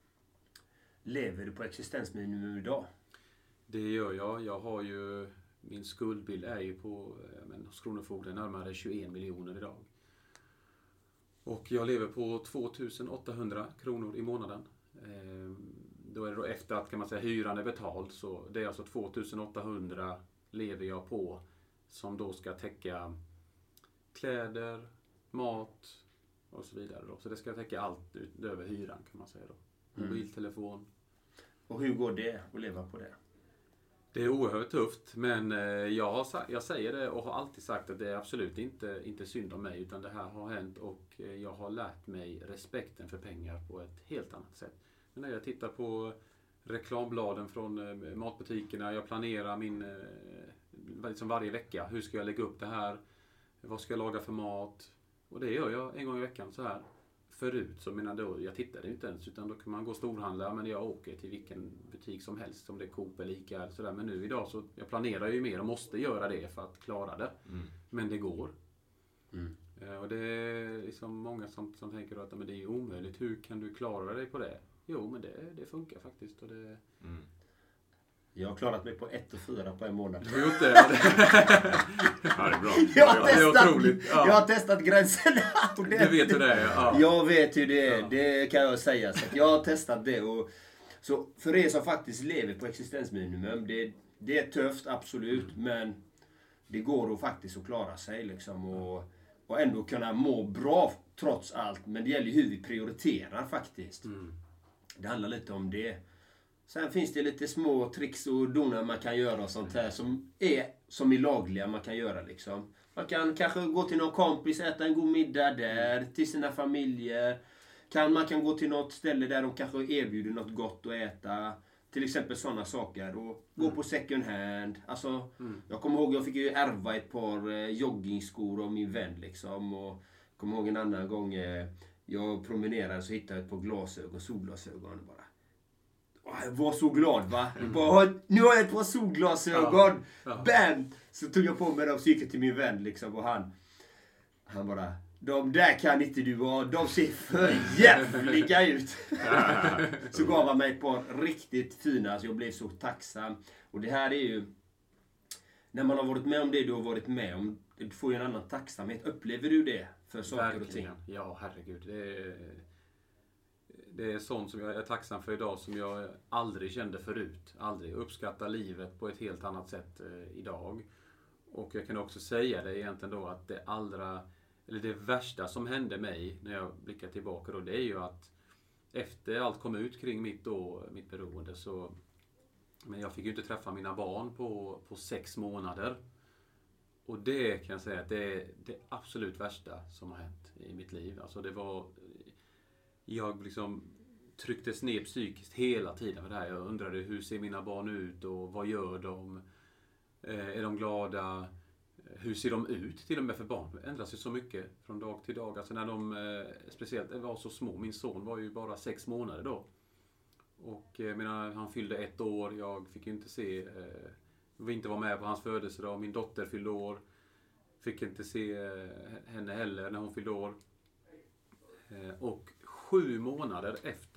Lever du på existensminimum idag? Det gör jag. Jag har ju, min skuldbild är ju på hos Kronofogden närmare 21 miljoner idag. Och jag lever på 2800 kronor i månaden. Då är det då efter att kan man säga hyran är betald, så det är alltså 2800 lever jag på, som då ska täcka kläder, mat och så vidare då. Så det ska täcka allt utöver hyran kan man säga då. Mobiltelefon. Och hur går det att leva på det? Det är oerhört tufft, men jag säger det och har alltid sagt att det är absolut inte synd om mig, utan det här har hänt och jag har lärt mig respekten för pengar på ett helt annat sätt. Men när jag tittar på reklambladen från matbutikerna. Jag planerar min liksom varje vecka. Hur ska jag lägga upp det här? Vad ska jag laga för mat? Och det gör jag en gång i veckan så här. Förut så jag tittade inte ens, utan då kan man gå och storhandla, men jag åker till vilken butik som helst, som det är Coop eller Ica eller sådär. Men nu idag så jag planerar ju mer och måste göra det för att klara det. Men det går. Och det är liksom många som tänker att men det är omöjligt. Hur kan du klara dig på det? Jo, men det funkar faktiskt. Och det... Jag har klarat mig på 1 och 4 på en månad. Du har gjort det? Ja, det är bra. Jag har testat gränserna. Du vet hur det är. Ja. Jag vet hur det är. Det kan jag säga. Så jag har testat det. Och, så för er som faktiskt lever på existensminimum. Det är tufft, absolut. Men det går att faktiskt att klara sig. Liksom, och ändå kunna må bra trots allt. Men det gäller hur vi prioriterar faktiskt. Det handlar lite om det. Sen finns det lite små tricks och donar man kan göra och sånt här som är lagliga man kan göra liksom. Man kan kanske gå till någon kompis, äta en god middag där, till sina familjer. Man kan gå till något ställe där de kanske erbjuder något gott att äta. Till exempel sådana saker. Och gå på second hand. Alltså, jag kommer ihåg, jag fick ju ärva ett par joggingskor av min vän liksom. Och jag kommer ihåg en annan gång jag promenerade så hittade jag ett par glasögon, solglasögon bara. Jag var så glad va. Nu har jag ett par solglasögon. Bam! Så tog jag på mig dem och gick till min vän liksom. Och han bara, de där kan inte du ha. De ser för jävliga ut. Så gav han mig ett par riktigt fina. Så jag blev så tacksam. Och det här är ju, när man har varit med om det du har varit med om, du får ju en annan tacksamhet. Upplever du det för saker och ting? Ja, herregud. Det är sånt som jag är tacksam för idag som jag aldrig kände förut. Aldrig. Uppskattar livet på ett helt annat sätt idag. Och jag kan också säga det egentligen då att det värsta som hände mig när jag blickar tillbaka då, det är ju att efter allt kom ut kring mitt beroende så, men jag fick ju inte träffa mina barn på 6 månader. Och det kan jag säga att det är det absolut värsta som har hänt i mitt liv. Alltså det var, jag liksom trycktes ner psykiskt hela tiden för det här. Jag undrade hur ser mina barn ut och vad gör de? Är de glada? Hur ser de ut till och med för barn? Det ändras ju så mycket från dag till dag. Alltså när de speciellt var så små. Min son var ju bara 6 månader då. Och han fyllde 1 år. Jag fick ju inte se, inte vara med på hans födelsedag. Min dotter fyllde år. Fick inte se henne heller när hon fyllde år. Och 7 månader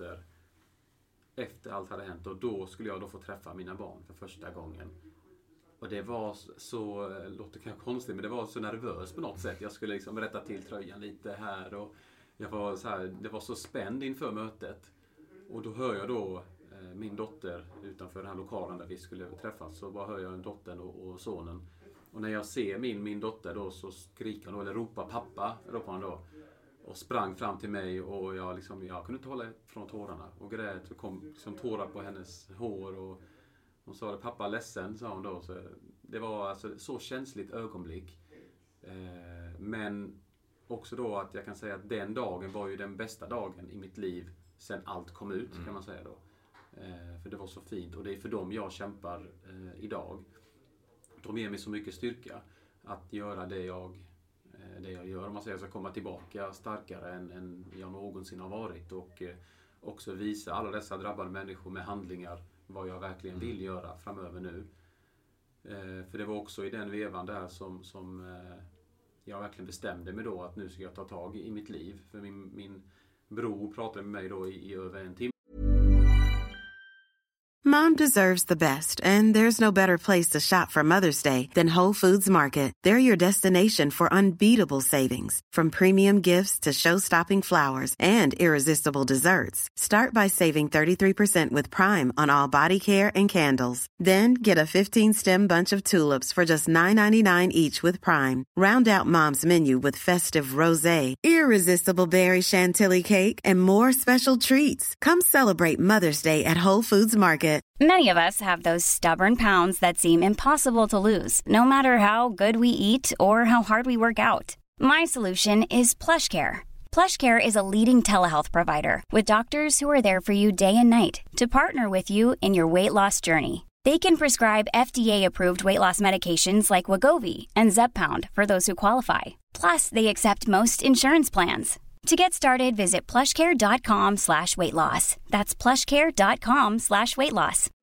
efter allt hade hänt, och då skulle jag då få träffa mina barn för första gången. Och det var så, låter kanske konstigt, men det var så nervös på något sätt. Jag skulle liksom rätta till tröjan lite här och jag var så här, det var så spänd inför mötet. Och då hör jag då min dotter utanför den här lokalen där vi skulle träffas, så bara hör jag dottern och sonen. Och när jag ser min dotter då så skriker han då, eller ropar pappa, ropar han då. Och sprang fram till mig och jag kunde inte hålla från tårarna. Och grät och kom liksom tårar på hennes hår. Och hon sa, pappa ledsen, sa hon då. Så det var alltså så känsligt ögonblick. Men också då att jag kan säga att den dagen var ju den bästa dagen i mitt liv sen allt kom ut, kan man säga då. För det var så fint, och det är för dem jag kämpar idag. De ger mig så mycket styrka att göra det jag gör, om man säger, så komma tillbaka starkare än jag någonsin har varit, och också visa alla dessa drabbade människor med handlingar vad jag verkligen vill göra framöver nu. För det var också i den vevan där som jag verkligen bestämde mig då att nu ska jag ta tag i mitt liv. För min bror pratade med mig då i över en timme. Mom deserves the best, and there's no better place to shop for Mother's Day than Whole Foods Market. They're your destination for unbeatable savings, from premium gifts to show-stopping flowers and irresistible desserts. Start by saving 33% with Prime on all body care and candles. Then get a 15-stem bunch of tulips for just $9.99 each with Prime. Round out Mom's menu with festive rosé, irresistible berry chantilly cake, and more special treats. Come celebrate Mother's Day at Whole Foods Market. Many of us have those stubborn pounds that seem impossible to lose, no matter how good we eat or how hard we work out. My solution is PlushCare. PlushCare is a leading telehealth provider with doctors who are there for you day and night to partner with you in your weight loss journey. They can prescribe FDA-approved weight loss medications like Wegovy and Zepbound for those who qualify. Plus, they accept most insurance plans. To get started, visit plushcare.com/weightloss. That's plushcare.com/weightloss.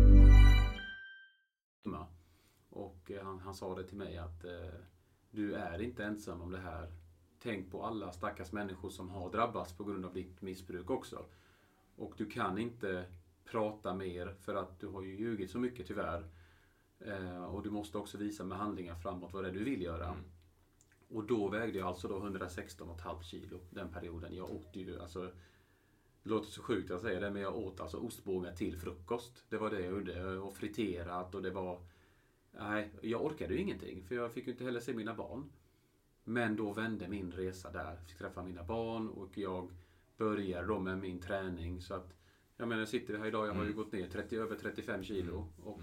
Och han sa det till mig att du är inte ensam om det här. Tänk på alla stackars människor som har drabbats på grund av ditt missbruk också. Och du kan inte prata mer för att du har ju ljugit så mycket tyvärr. Och du måste också visa med handlingar framåt vad det är du vill göra. Och då vägde jag alltså då 116,5 kilo den perioden. Jag åt ju, alltså, det låter så sjukt att säga det, men jag åt alltså ostbågar till frukost. Det var det jag gjorde, och friterat, och det var... Nej, jag orkade ju ingenting, för jag fick ju inte heller se mina barn. Men då vände min resa där. Jag fick träffa mina barn och jag började då med min träning. Så att, jag menar, jag sitter här idag, jag har ju gått ner över 35 kilo. Och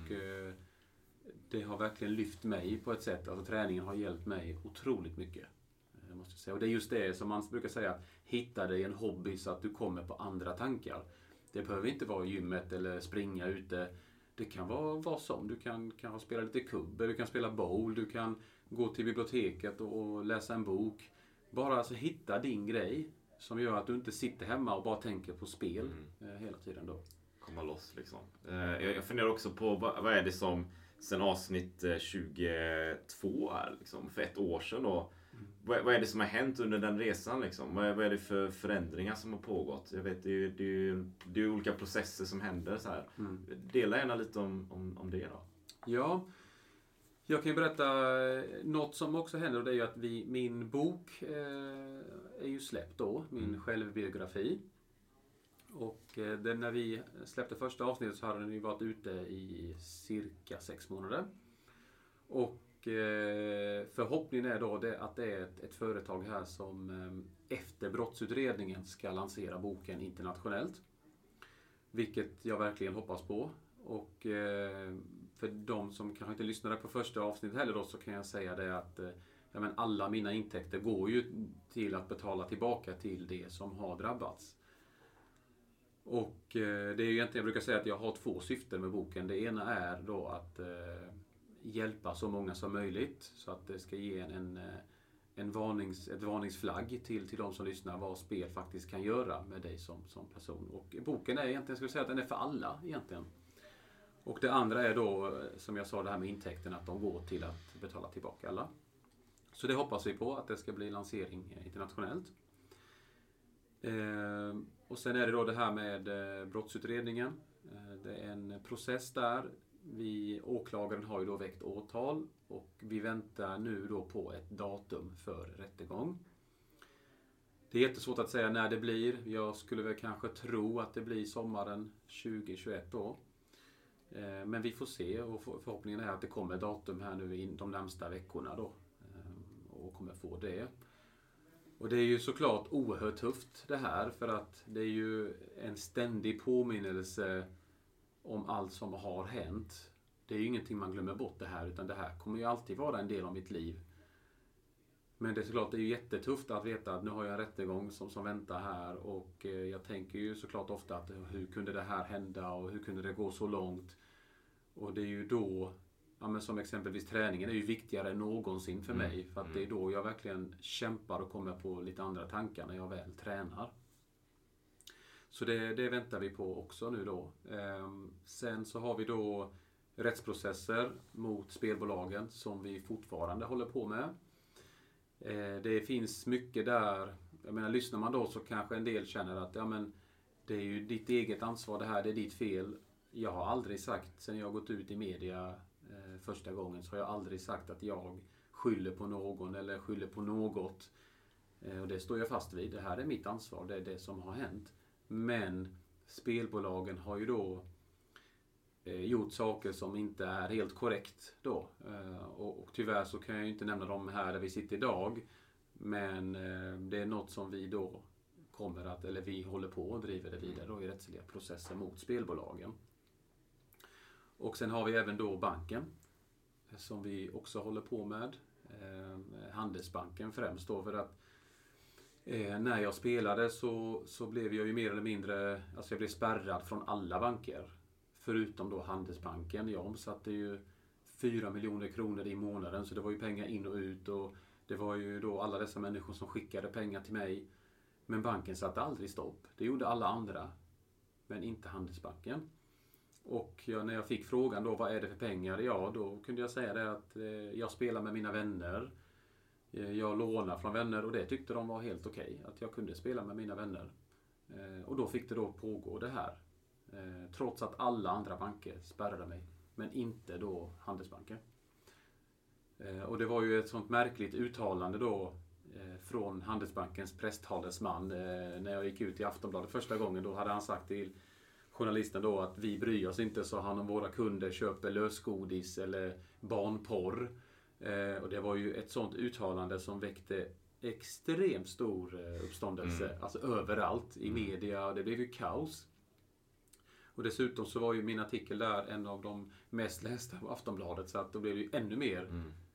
det har verkligen lyft mig på ett sätt. Alltså träningen har hjälpt mig otroligt mycket. Måste jag säga. Och det är just det som man brukar säga, hitta dig en hobby så att du kommer på andra tankar. Det behöver inte vara gymmet eller springa ute. Det kan vara vad som. Du kan spela lite kubb, du kan spela bowl, du kan gå till biblioteket och läsa en bok. Bara alltså hitta din grej som gör att du inte sitter hemma och bara tänker på spel hela tiden då. Komma loss liksom. Jag funderar också på vad är det som sen avsnitt 22 är liksom, för ett år sedan då. Vad är det som har hänt under den resan liksom? Vad är det för förändringar som har pågått? Jag vet, det är olika processer som händer så här. Dela gärna lite om det då. Ja, jag kan ju berätta något som också händer, och det är ju att min bok är ju släppt då, min självbiografi. Och när vi släppte första avsnittet så hade den ju varit ute i cirka 6 månader. Och förhoppningen är då att det är ett företag här som efter brottsutredningen ska lansera boken internationellt. Vilket jag verkligen hoppas på. Och för de som kanske inte lyssnade på första avsnittet heller då, så kan jag säga det att alla mina intäkter går ju till att betala tillbaka till det som har drabbats. Och det är ju egentligen, jag brukar säga att jag har 2 syften med boken. Det ena är då att hjälpa så många som möjligt, så att det ska ge ett varningsflagg till de som lyssnar vad spel faktiskt kan göra med dig som person. Och boken är egentligen, jag skulle säga att den är för alla egentligen. Och det andra är då, som jag sa, det här med intäkterna, att de går till att betala tillbaka alla. Så det hoppas vi på, att det ska bli lansering internationellt. Och sen är det då det här med brottsutredningen. Det är en process där. Åklagaren har ju då väckt åtal och vi väntar nu då på ett datum för rättegång. Det är jättesvårt att säga när det blir. Jag skulle väl kanske tro att det blir sommaren 2021 då. Men vi får se, och förhoppningen är att det kommer datum här nu in de närmsta veckorna då. Och kommer få det. Och det är ju såklart oerhört tufft det här, för att det är ju en ständig påminnelse om allt som har hänt. Det är ju ingenting man glömmer bort det här, utan det här kommer ju alltid vara en del av mitt liv. Men det är såklart, det är ju jättetufft att veta att nu har jag en rättegång som väntar här, och jag tänker ju såklart ofta att hur kunde det här hända och hur kunde det gå så långt? Och det är ju då, men som exempelvis träningen är ju viktigare än någonsin för mig, för att det är då jag verkligen kämpar och kommer på lite andra tankar när jag väl tränar. Så det väntar vi på också nu då. Sen så har vi då rättsprocesser mot spelbolagen som vi fortfarande håller på med. Det finns mycket där. Jag menar, lyssnar man då så kanske en del känner att det är ju ditt eget ansvar, det här, det är ditt fel. Jag har aldrig sagt, sen jag har gått ut i media första gången, så har jag aldrig sagt att jag skyller på någon eller skyller på något. Och det står jag fast vid. Det här är mitt ansvar, det är det som har hänt. Men spelbolagen har ju då gjort saker som inte är helt korrekt då. Och tyvärr så kan jag ju inte nämna dem här där vi sitter idag. Men det är något som vi då vi håller på och driver det vidare då i rättsliga processer mot spelbolagen. Och sen har vi även då banken som vi också håller på med. Handelsbanken främst då, för att När jag spelade så blev jag ju mer eller mindre, alltså jag blev spärrad från alla banker. Förutom då Handelsbanken. Jag omsatte ju 4 miljoner kronor i månaden, så det var ju pengar in och ut, och det var ju då alla dessa människor som skickade pengar till mig. Men banken satte aldrig stopp. Det gjorde alla andra, men inte Handelsbanken. Och när jag fick frågan då, vad är det för pengar? Ja, då kunde jag säga det att jag spelar med mina vänner. Jag lånar från vänner, och det tyckte de var helt okej. Att jag kunde spela med mina vänner. Och då fick det då pågå det här. Trots att alla andra banker spärrade mig. Men inte då Handelsbanken. Och det var ju ett sånt märkligt uttalande då från Handelsbankens presstalesman när jag gick ut i Aftonbladet första gången. Då hade han sagt till journalisten då att vi bryr oss inte, så han, om våra kunder köper lösgodis eller barnporr. Och det var ju ett sånt uttalande som väckte extremt stor uppståndelse. Alltså överallt i media. Det blev ju kaos. Och dessutom så var ju min artikel där en av de mest lästa på Aftonbladet, så att då blev det ju ännu mer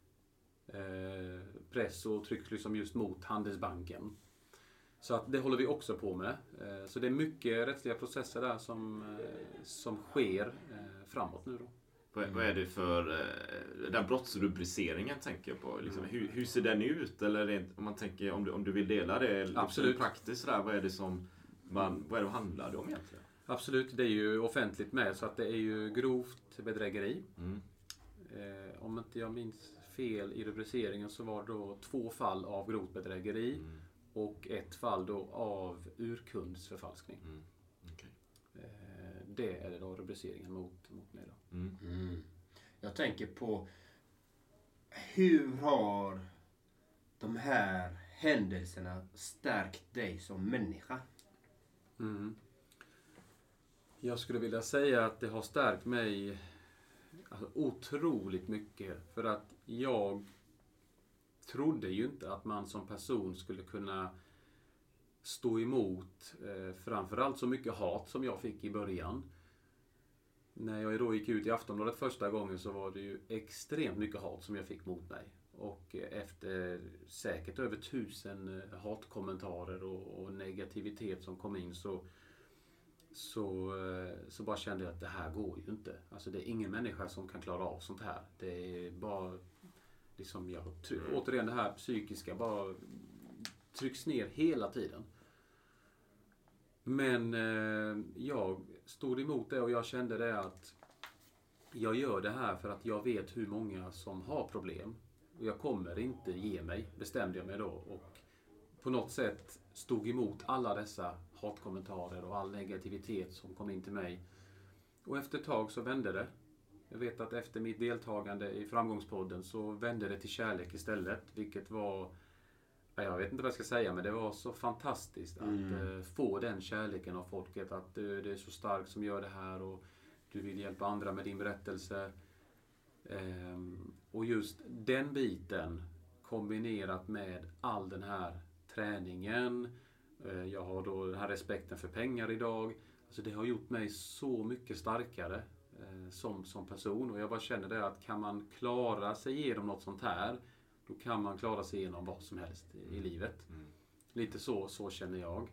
press och tryck liksom just mot Handelsbanken. Så att det håller vi också på med. Så det är mycket rättsliga processer där som sker framåt nu då. Vad är det för den brottsrubriceringen tänker jag på? Liksom, hur ser den ut? Eller om man tänker, om du vill dela det liksom praktiskt där, vad är det handlar det om egentligen? Absolut, det är ju offentligt med, så att det är ju grovt bedrägeri. Om inte jag minns fel i rubriceringen så var det då 2 fall av grovt bedrägeri och 1 fall då av urkundsförfalskning. Okay. Det är då rubriceringen mot mig då. Jag tänker på hur har de här händelserna stärkt dig som människa? Jag skulle vilja säga att det har stärkt mig otroligt mycket. För att jag trodde ju inte att man som person skulle kunna stå emot framförallt så mycket hat som jag fick i början. När jag då gick ut i Aftonbladet första gången så var det ju extremt mycket hat som jag fick mot mig. Och efter säkert över 1000 hatkommentarer och negativitet som kom in så bara kände jag att det här går ju inte. Alltså det är ingen människa som kan klara av sånt här. Det är bara liksom återigen det här psykiska bara trycks ner hela tiden. Men jag stod emot det och jag kände det att jag gör det här för att jag vet hur många som har problem. Och jag kommer inte ge mig, bestämde jag mig då. Och på något sätt stod emot alla dessa hatkommentarer och all negativitet som kom in till mig. Och efter ett tag så vände det. Jag vet att efter mitt deltagande i Framgångspodden så vände det till kärlek istället. Vilket var, jag vet inte vad jag ska säga, men det var så fantastiskt att få den kärleken av folket. Att det är så starkt som gör det här och du vill hjälpa andra med din berättelse. Och just den biten kombinerat med all den här träningen. Jag har då den här respekten för pengar idag. Alltså det har gjort mig så mycket starkare som person. Och jag bara känner det att kan man klara sig igenom något sånt här, då kan man klara sig igenom vad som helst i livet. Lite så känner jag.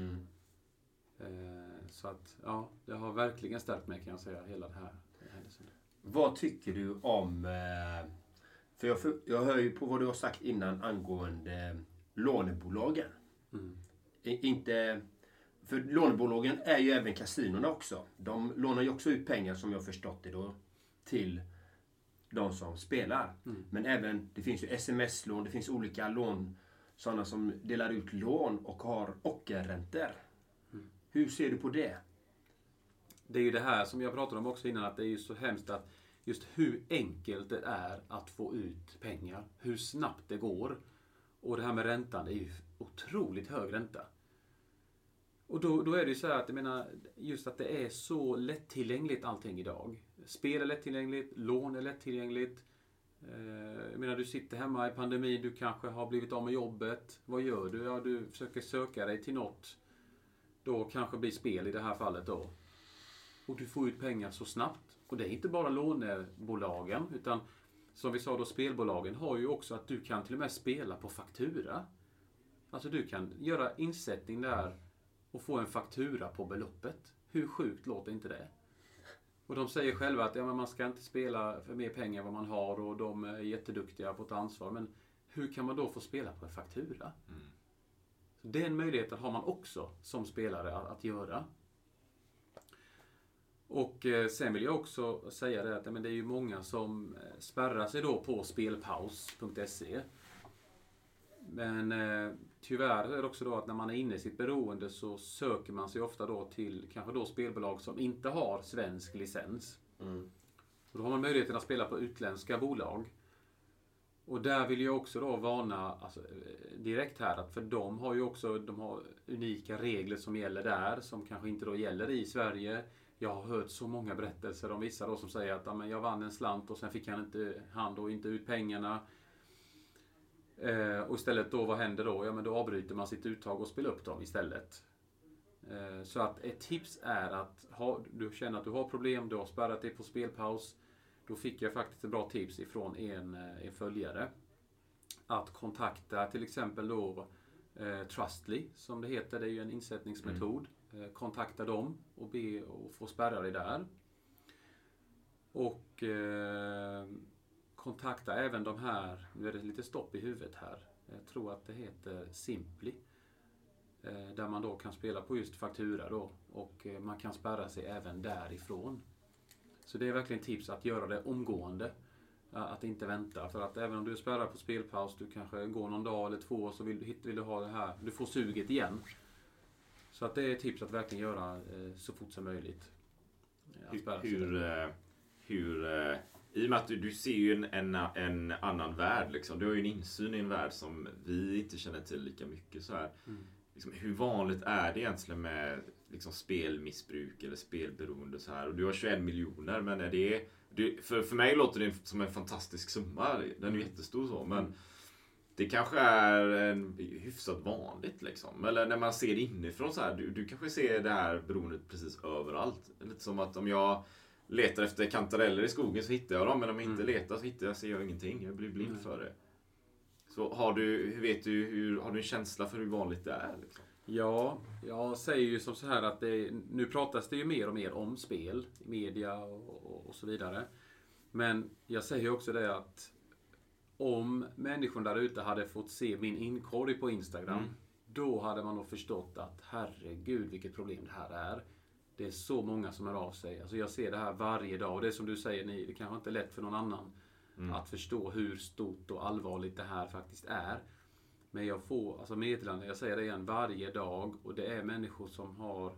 Så att ja, det har verkligen stärkt mig kan jag säga, hela det här händelsen. Vad tycker du om, för jag hör ju på vad du har sagt innan angående lånebolagen. Inte, för lånebolagen är ju även kasinorna också. De lånar ju också ut pengar som jag förstått det då till de som spelar. Men även, det finns ju sms-lån, det finns olika lån, sådana som delar ut lån och har ockerräntor. Hur ser du på det? Det är ju det här som jag pratade om också innan, att det är ju så hemskt att just hur enkelt det är att få ut pengar. Hur snabbt det går. Och det här med räntan, det är ju otroligt hög ränta. Och då är det ju så här att jag menar, just att det är så lättillgängligt allting idag. Spel är lättillgängligt, lån är lättillgängligt. Jag menar, du sitter hemma i pandemin, du kanske har blivit av med jobbet. Vad gör du? Ja, du försöker söka dig till något. Då kanske blir spel i det här fallet då. Och du får ut pengar så snabbt. Och det är inte bara lånebolagen, utan som vi sa då, spelbolagen har ju också att du kan till och med spela på faktura. Alltså du kan göra insättning där och få en faktura på beloppet. Hur sjukt låter inte det? Och de säger själva att men man ska inte spela för mer pengar än vad man har och de är jätteduktiga på ett ansvar. Men hur kan man då få spela på en faktura? Så den möjligheten har man också som spelare att göra. Och sen vill jag också säga det att det är ju många som spärrar sig då på spelpaus.se. Men tyvärr är det också då att när man är inne i sitt beroende så söker man sig ofta då till kanske då spelbolag som inte har svensk licens. Och då har man möjligheten att spela på utländska bolag. Och där vill jag också då varna direkt här att för de har ju också unika regler som gäller där som kanske inte då gäller i Sverige. Jag har hört så många berättelser om vissa då som säger att jag vann en slant och sen fick han då inte ut pengarna. Och istället då, vad händer då? Ja, men då avbryter man sitt uttag och spelar upp dem istället. Så att ett tips är att du känner att du har problem, du har spärrat dig på spelpaus. Då fick jag faktiskt ett bra tips ifrån en följare. Att kontakta till exempel då Trustly, som det heter. Det är ju en insättningsmetod. Kontakta dem och be och få spärra dig där. Och kontakta även de här, nu är det lite stopp i huvudet här. Jag tror att det heter Simply. Där man då kan spela på just faktura då. Och man kan spärra sig även därifrån. Så det är verkligen tips att göra det omgående. Att inte vänta. För att även om du spärrar på spelpaus, du kanske går någon dag eller två så vill du ha det här. Du får suget igen. Så att det är tips att verkligen göra så fort som möjligt. I och med att du ser ju en annan värld liksom. Du har ju en insyn i en värld som vi inte känner till lika mycket så här. Liksom, hur vanligt är det egentligen med liksom, spelmissbruk eller spelberoende så här? Och du har 21 miljoner, men är det för mig låter det som en fantastisk summa. Den är ju jättestor så, men det kanske är hyfsat vanligt liksom. Eller när man ser det inifrån så här, du kanske ser det här beroendet precis överallt. Lite som att om jag letar efter kantareller i skogen så hittar jag dem, men om jag inte letar så ser jag ingenting. Jag blir blind för det. Så har du en känsla för hur vanligt det är liksom? Ja, jag säger ju som så här att nu pratas det ju mer och mer om spel i media och så vidare. Men jag säger också det att om människor där ute hade fått se min inkorg på Instagram, då hade man nog förstått att herregud vilket problem det här är. Det är så många som hör av sig. Alltså jag ser det här varje dag och det är som du säger, det kanske inte är lätt för någon annan att förstå hur stort och allvarligt det här faktiskt är. Men jag får meddelanden, jag säger det igen, varje dag. Och det är människor som har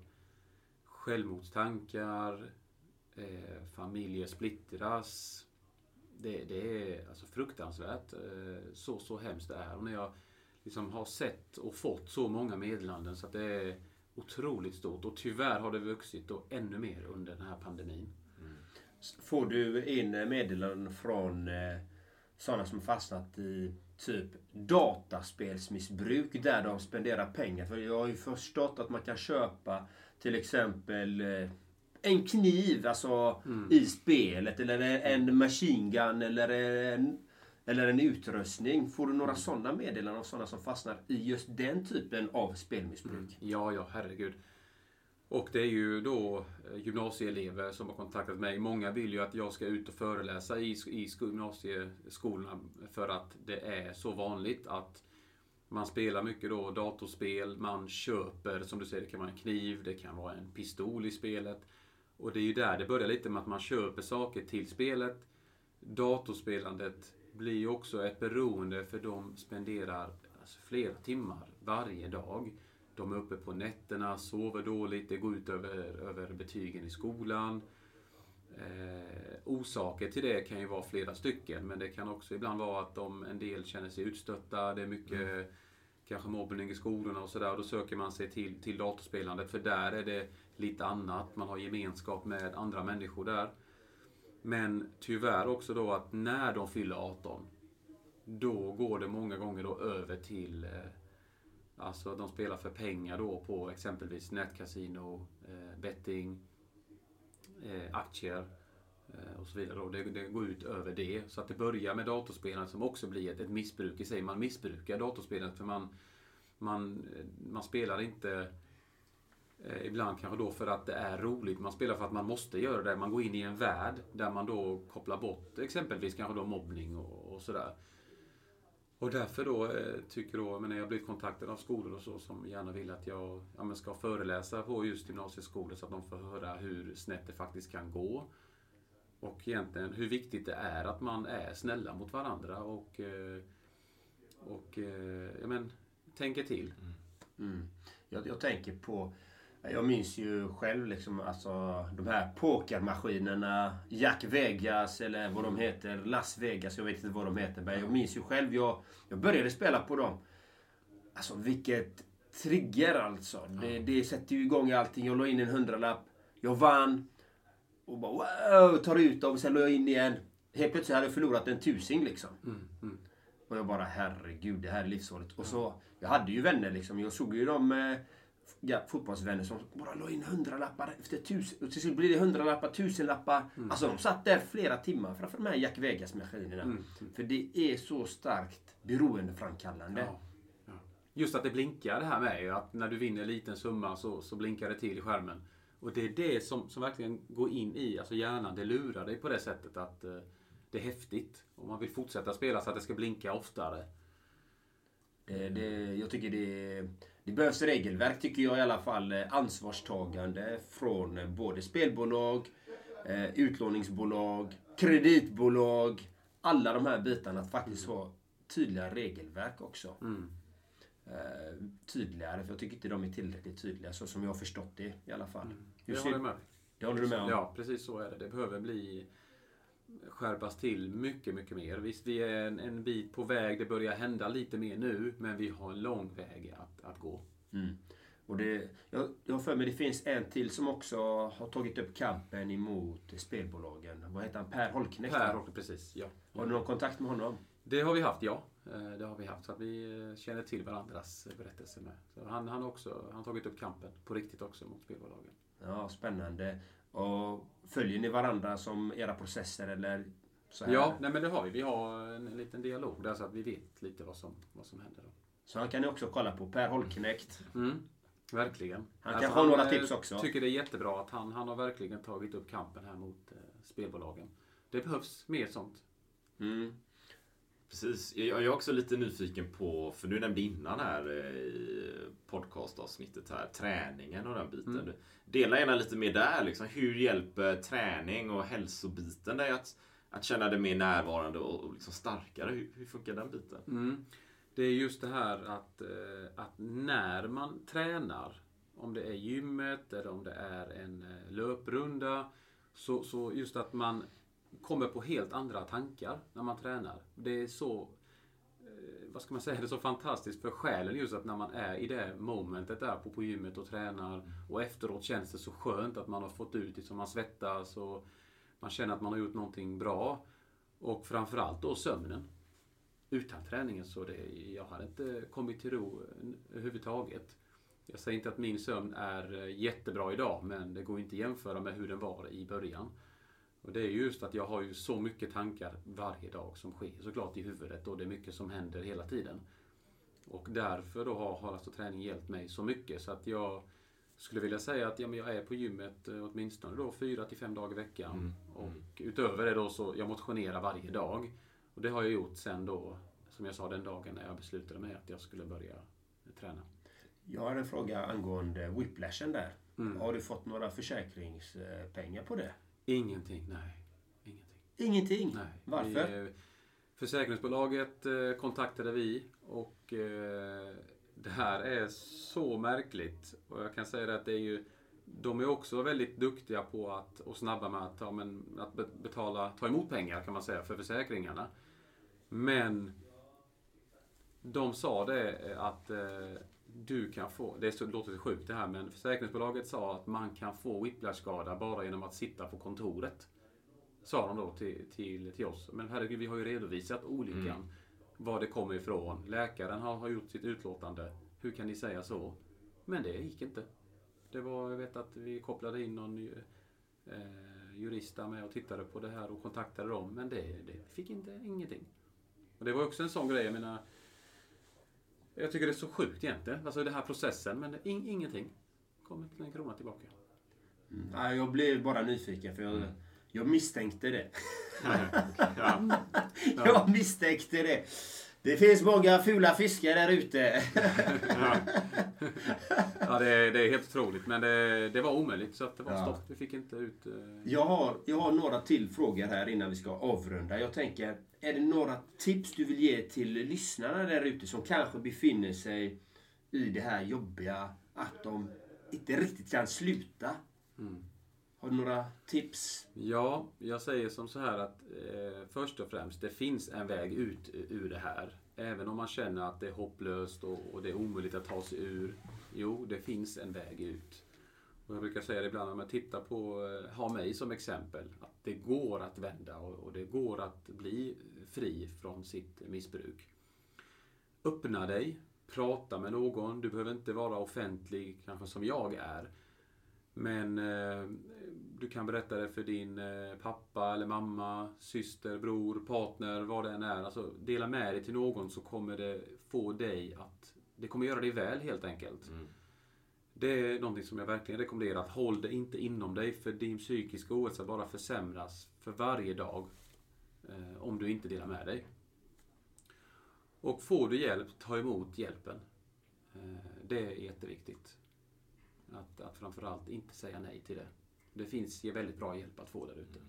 självmordstankar, familjer splittras. Det är alltså fruktansvärt, så hemskt det är. Och när jag liksom har sett och fått så många meddelanden så att det är otroligt stort. Och tyvärr har det vuxit och ännu mer under den här pandemin. Får du in meddelanden från sådana som fastnat i typ dataspelsmissbruk där de spenderar pengar? För jag har ju förstått att man kan köpa till exempel en kniv i spelet eller en machine gun eller en utrustning. Får du några sådana meddelanden av sådana som fastnar i just den typen av spelmissbruk? Ja, herregud. Och det är ju då gymnasieelever som har kontaktat mig. Många vill ju att jag ska ut och föreläsa i gymnasieskolorna för att det är så vanligt att man spelar mycket då datorspel. Man köper, som du säger, det kan vara en kniv, det kan vara en pistol i spelet. Och det är ju där det börjar lite med att man köper saker till spelet. Datorspelandet blir ju också ett beroende för de spenderar flera timmar varje dag. De är uppe på nätterna, sover dåligt, det går ut över betygen i skolan. Orsaker till det kan ju vara flera stycken, men det kan också ibland vara att en del känner sig utstötta. Det är mycket kanske mobbning i skolorna och sådär. Och då söker man sig till datorspelandet, för där är det lite annat. Man har gemenskap med andra människor där. Men tyvärr också då att när de fyller 18, då går det många gånger då över till alltså de spelar för pengar då på exempelvis nätkasino, betting, aktier och så vidare. Då. Det går ut över det. Så att det börjar med datorspelandet som också blir ett missbruk i sig. Man missbrukar datorspelandet för man Man spelar inte ibland kanske då för att det är roligt. Man spelar för att man måste göra det. Man går in i en värld där man då kopplar bort exempelvis kanske då mobbning och sådär. Och därför då tycker då, men när jag blivit kontaktad av skolor och så som gärna vill att jag ska föreläsa på just gymnasieskolor så att de får höra hur snett det faktiskt kan gå. Och egentligen hur viktigt det är att man är snälla mot varandra och tänker till. Jag tänker på, jag minns ju själv liksom, alltså, de här pokermaskinerna, Jack Vegas eller vad de heter, Las Vegas, jag vet inte vad de heter. Men jag minns ju själv, jag började spela på dem. Alltså vilket trigger alltså. Det sätter ju igång allting. Jag la in en 100-lapp, jag vann. Och bara wow, tar ut dem, sen la jag in igen. Helt plötsligt hade jag förlorat en 1000 liksom. Och jag bara, herregud, det här är livsfarligt. Och så, jag hade ju vänner liksom. Jag såg ju de fotbollsvänner som bara la in 100-lappar efter 1000. Och till slut blir det 100-lappar, 1000-lappar. Alltså de satt där flera timmar framför de här Jack Vegas-maskinerna. För det är så starkt beroendeframkallande. Ja. Just att det blinkar det här med att när du vinner en liten summa så blinkar det till i skärmen. Och det är det som verkligen går in i, alltså hjärnan, det lurar dig på det sättet att det är häftigt. Och man vill fortsätta spela så att det ska blinka oftare. Jag tycker det behövs regelverk, tycker jag i alla fall. Ansvarstagande från både spelbolag, utlåningsbolag, kreditbolag. Alla de här bitarna, att faktiskt ha tydliga regelverk också. Tydligare, för jag tycker inte de är tillräckligt tydliga så som jag har förstått det i alla fall. Det håller jag med. Det håller du med om? Ja, precis så är det. Det behöver skärpas till mycket, mycket mer. Visst, vi är en bit på väg. Det börjar hända lite mer nu, men vi har en lång väg att gå. Och jag har för mig det finns en till som också har tagit upp kampen emot spelbolagen. Vad heter han? Per Holknekt? Per Holknekt, precis. Ja. Har du någon kontakt med honom? Det har vi haft, ja. Det har vi haft, så att vi känner till varandras berättelser med. Så han har tagit upp kampen på riktigt också mot spelbolagen. Ja, spännande. Och följer ni varandra som era processer eller så här? Ja, nej men det har vi. Vi har en liten dialog där så att vi vet lite vad som händer då. Så han kan ni också kolla på, Per Holknekt. Verkligen. Han kan ha några tips också. Jag tycker det är jättebra att han har verkligen tagit upp kampen här mot spelbolagen. Det behövs mer sånt. Precis. Jag är också lite nyfiken på, för du nämnde innan här i podcastavsnittet här, träningen och den biten. Dela gärna lite mer där liksom. Hur hjälper träning och hälsobiten dig att känna dig mer närvarande och liksom starkare? Hur funkar den biten? Det är just det här att när man tränar, om det är gymmet eller om det är en löprunda, så just att man kommer på helt andra tankar när man tränar. Det är så, vad ska man säga, det är så fantastiskt för själen just att när man är i det momentet där på gymmet och tränar och efteråt känns det så skönt att man har fått ut det som man svettas och man känner att man har gjort någonting bra. Och framförallt då sömnen. Utan träningen så jag hade inte kommit till ro överhuvudtaget. Jag säger inte att min sömn är jättebra idag, men det går inte att jämföra med hur den var i början. Och det är just att jag har ju så mycket tankar varje dag som sker såklart i huvudet och det är mycket som händer hela tiden. Och därför då har alltså träning hjälpt mig så mycket så att jag skulle vilja säga att jag är på gymmet åtminstone då 4 till 5 dagar i veckan. Och utöver det då så jag motionerar varje dag. Och det har jag gjort sen då, som jag sa den dagen när jag beslutade mig att jag skulle börja träna. Jag har en fråga angående whiplashen där. Har du fått några försäkringspengar på det? Ingenting, nej. Ingenting? Nej. Varför? Försäkringsbolaget kontaktade vi och det här är så märkligt. Och jag kan säga det att det är ju, de är också väldigt duktiga på och snabba med att ta emot pengar kan man säga för försäkringarna. Men de sa det att du kan få, det låter sjukt det här, men försäkringsbolaget sa att man kan få whiplash-skada bara genom att sitta på kontoret. Sa de då till oss. Men herregud, vi har ju redovisat olyckan. Var det kommer ifrån. Läkaren har gjort sitt utlåtande. Hur kan ni säga så? Men det gick inte. Jag vet att vi kopplade in någon jurist där med och tittade på det här och kontaktade dem. Men det fick ingenting. Och det var också en sån grej, jag menar, Jag tycker det är så sjukt egentligen. Alltså den här processen, men ingenting. Kommer inte en krona tillbaka. Ja, jag blev bara nyfiken för jag misstänkte det. Jag misstänkte det. Det finns många fula fiskar där ute. Ja, det är helt otroligt. Men det var omöjligt så att det var stopp. Vi fick inte ut... Jag har några till frågor här innan vi ska avrunda. Jag tänker, är det några tips du vill ge till lyssnarna där ute som kanske befinner sig i det här jobbiga att de inte riktigt kan sluta? Har du några tips? Ja, jag säger som så här att först och främst, det finns en väg ut ur det här. Även om man känner att det är hopplöst och det är omöjligt att ta sig ur. Jo, det finns en väg ut. Och jag brukar säga det ibland om jag tittar på, ha mig som exempel, att det går att vända och det går att bli fri från sitt missbruk. Öppna dig, prata med någon. Du behöver inte vara offentlig kanske som jag är. Men du kan berätta det för din pappa eller mamma, syster, bror, partner, vad det än är. Alltså dela med dig till någon så kommer det få dig att... Det kommer göra dig väl helt enkelt. Det är någonting som jag verkligen rekommenderar. Att håll det inte inom dig för din psykiska ohälsa bara försämras för varje dag. Om du inte delar med dig. Och får du hjälp, ta emot hjälpen. Det är jätteviktigt. Att framförallt inte säga nej till det. Det finns ju väldigt bra hjälp att få där ute.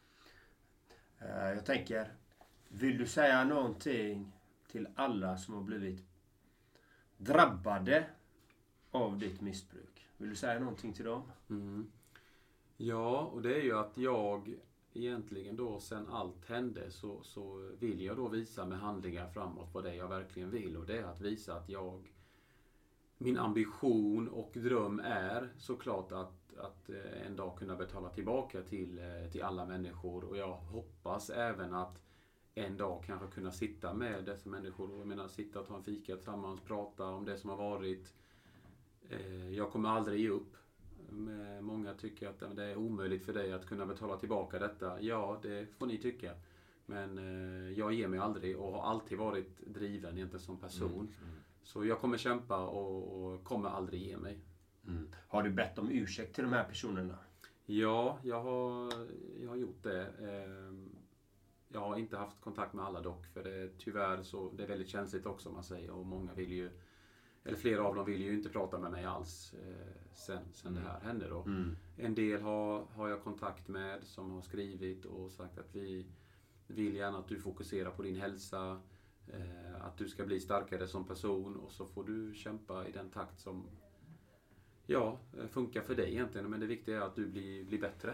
Jag tänker, vill du säga någonting till alla som har blivit drabbade av ditt missbruk? Vill du säga någonting till dem? Ja, och det är ju att jag egentligen då sen allt hände så vill jag då visa med handlingar framåt vad det jag verkligen vill. Och det är att visa att min ambition och dröm är såklart att en dag kunna betala tillbaka till alla människor. Och jag hoppas även att en dag kanske kunna sitta med dessa människor. Jag menar sitta och ta en fika tillsammans, prata om det som har varit. Jag kommer aldrig ge upp. Många tycker att det är omöjligt för dig att kunna betala tillbaka detta. Ja, det får ni tycka. Men jag ger mig aldrig och har alltid varit driven egentligen som person. Så jag kommer kämpa och kommer aldrig ge mig. Har du bett om ursäkt till de här personerna? Ja, jag har gjort det. Jag har inte haft kontakt med alla dock. För det tyvärr så det är väldigt känsligt också man säger. Och många vill ju, eller flera av dem vill ju inte prata med mig alls sen det här hände då. En del har jag kontakt med som har skrivit och sagt att vi vill gärna att du fokuserar på din hälsa. Att du ska bli starkare som person och så får du kämpa i den takt som funkar för dig egentligen. Men det viktiga är att du blir bättre.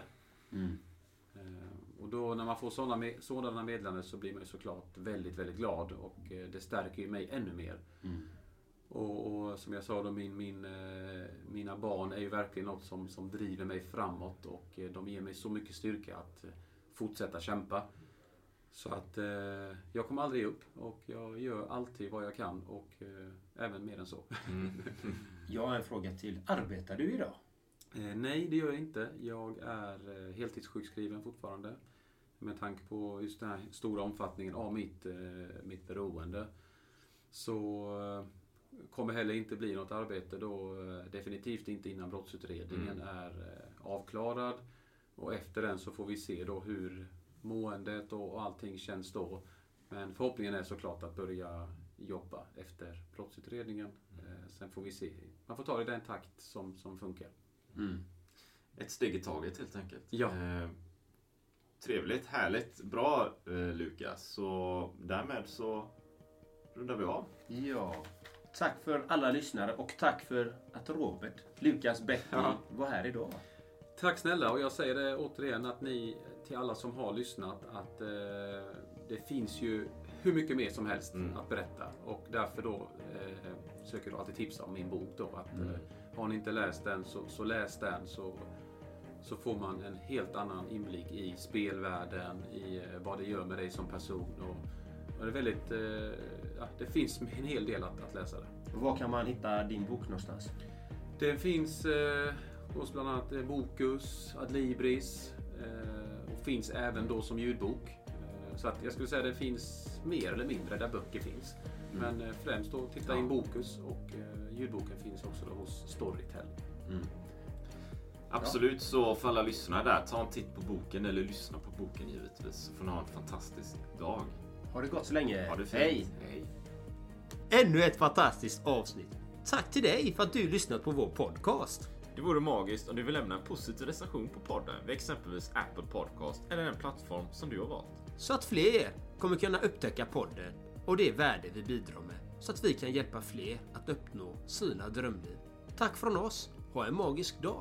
Och då när man får sådana meddelanden så blir man ju såklart väldigt, väldigt glad och det stärker ju mig ännu mer. Och som jag sa då, mina barn är ju verkligen något som driver mig framåt och de ger mig så mycket styrka att fortsätta kämpa. Så att jag kommer aldrig upp och jag gör alltid vad jag kan och även mer än så. Jag har en fråga till. Arbetar du idag? Nej, det gör jag inte. Jag är heltidssjukskriven fortfarande. Med tanke på just den här stora omfattningen av mitt beroende. Så kommer heller inte bli något arbete då. Definitivt inte innan brottsutredningen är avklarad. Och efter den så får vi se då hur måendet och allting känns då. Men förhoppningen är såklart att börja jobba efter brottsutredningen. Sen får vi se. Man får ta det i den takt som funkar. Ett steg i taget helt enkelt. Ja. Trevligt, härligt, bra Lukas. Så därmed så rundar vi av. Ja. Tack för alla lyssnare och tack för att Robert, Lukas Bäckby var här idag. Tack snälla, och jag säger det återigen att ni till alla som har lyssnat att det finns ju hur mycket mer som helst att berätta och därför då söker jag alltid tipsa om min bok då att har ni inte läst den så läs den så får man en helt annan inblick i spelvärlden, i vad det gör med dig som person och det är väldigt det finns en hel del att läsa där. Var kan man hitta din bok någonstans? Den finns hos bland annat Bokus, Adlibris och finns även då som ljudbok. Så att jag skulle säga att det finns mer eller mindre där böcker finns. Men främst då titta in Bokus och ljudboken finns också då hos Storytel. Absolut, så för alla lyssnare där, ta en titt på boken eller lyssna på boken givetvis. Så får ni ha en fantastisk dag. Ha det gott så länge. Ha det fint. Hej. Ännu ett fantastiskt avsnitt. Tack till dig för att du lyssnat på vår podcast. Det vore magiskt om du vill lämna en positiv recension på podden vid exempelvis Apple Podcast eller den plattform som du har valt. Så att fler kommer kunna upptäcka podden och det värde vi bidrar med. Så att vi kan hjälpa fler att uppnå sina drömliv. Tack från oss. Ha en magisk dag.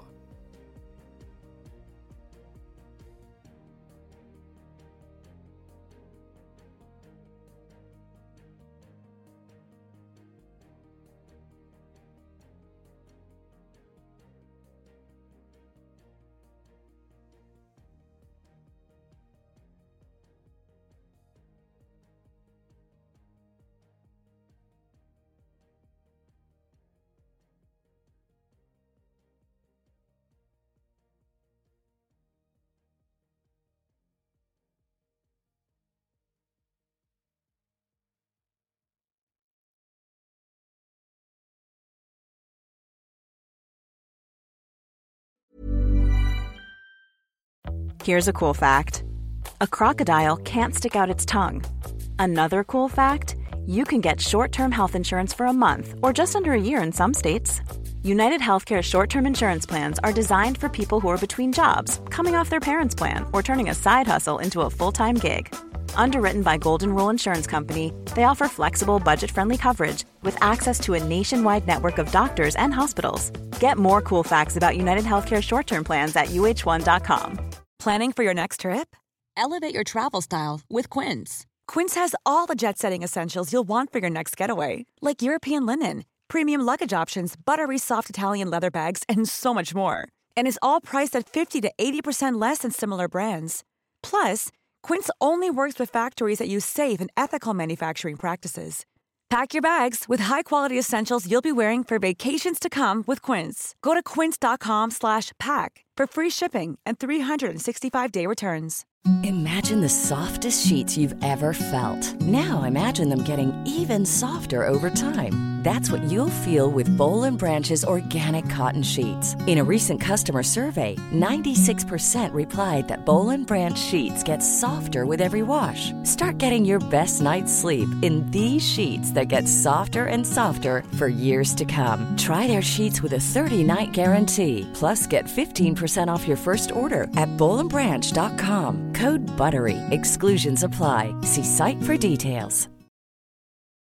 Here's a cool fact. A crocodile can't stick out its tongue. Another cool fact, you can get short-term health insurance for a month or just under a year in some states. United Healthcare short-term insurance plans are designed for people who are between jobs, coming off their parents' plan, or turning a side hustle into a full-time gig. Underwritten by Golden Rule Insurance Company, they offer flexible, budget-friendly coverage with access to a nationwide network of doctors and hospitals. Get more cool facts about United Healthcare short-term plans at uh1.com. Planning for your next trip? Elevate your travel style with Quince. Quince has all the jet-setting essentials you'll want for your next getaway, like European linen, premium luggage options, buttery soft Italian leather bags, and so much more. And is all priced at 50 to 80% less than similar brands. Plus, Quince only works with factories that use safe and ethical manufacturing practices. Pack your bags with high-quality essentials you'll be wearing for vacations to come with Quince. Go to quince.com/pack for free shipping and 365-day returns. Imagine the softest sheets you've ever felt. Now imagine them getting even softer over time. That's what you'll feel with Boll & Branch's organic cotton sheets. In a recent customer survey, 96% replied that Boll & Branch sheets get softer with every wash. Start getting your best night's sleep in these sheets that get softer and softer for years to come. Try their sheets with a 30-night guarantee. Plus, get 15% off your first order at bollandbranch.com. Code BUTTERY. Exclusions apply. See site for details.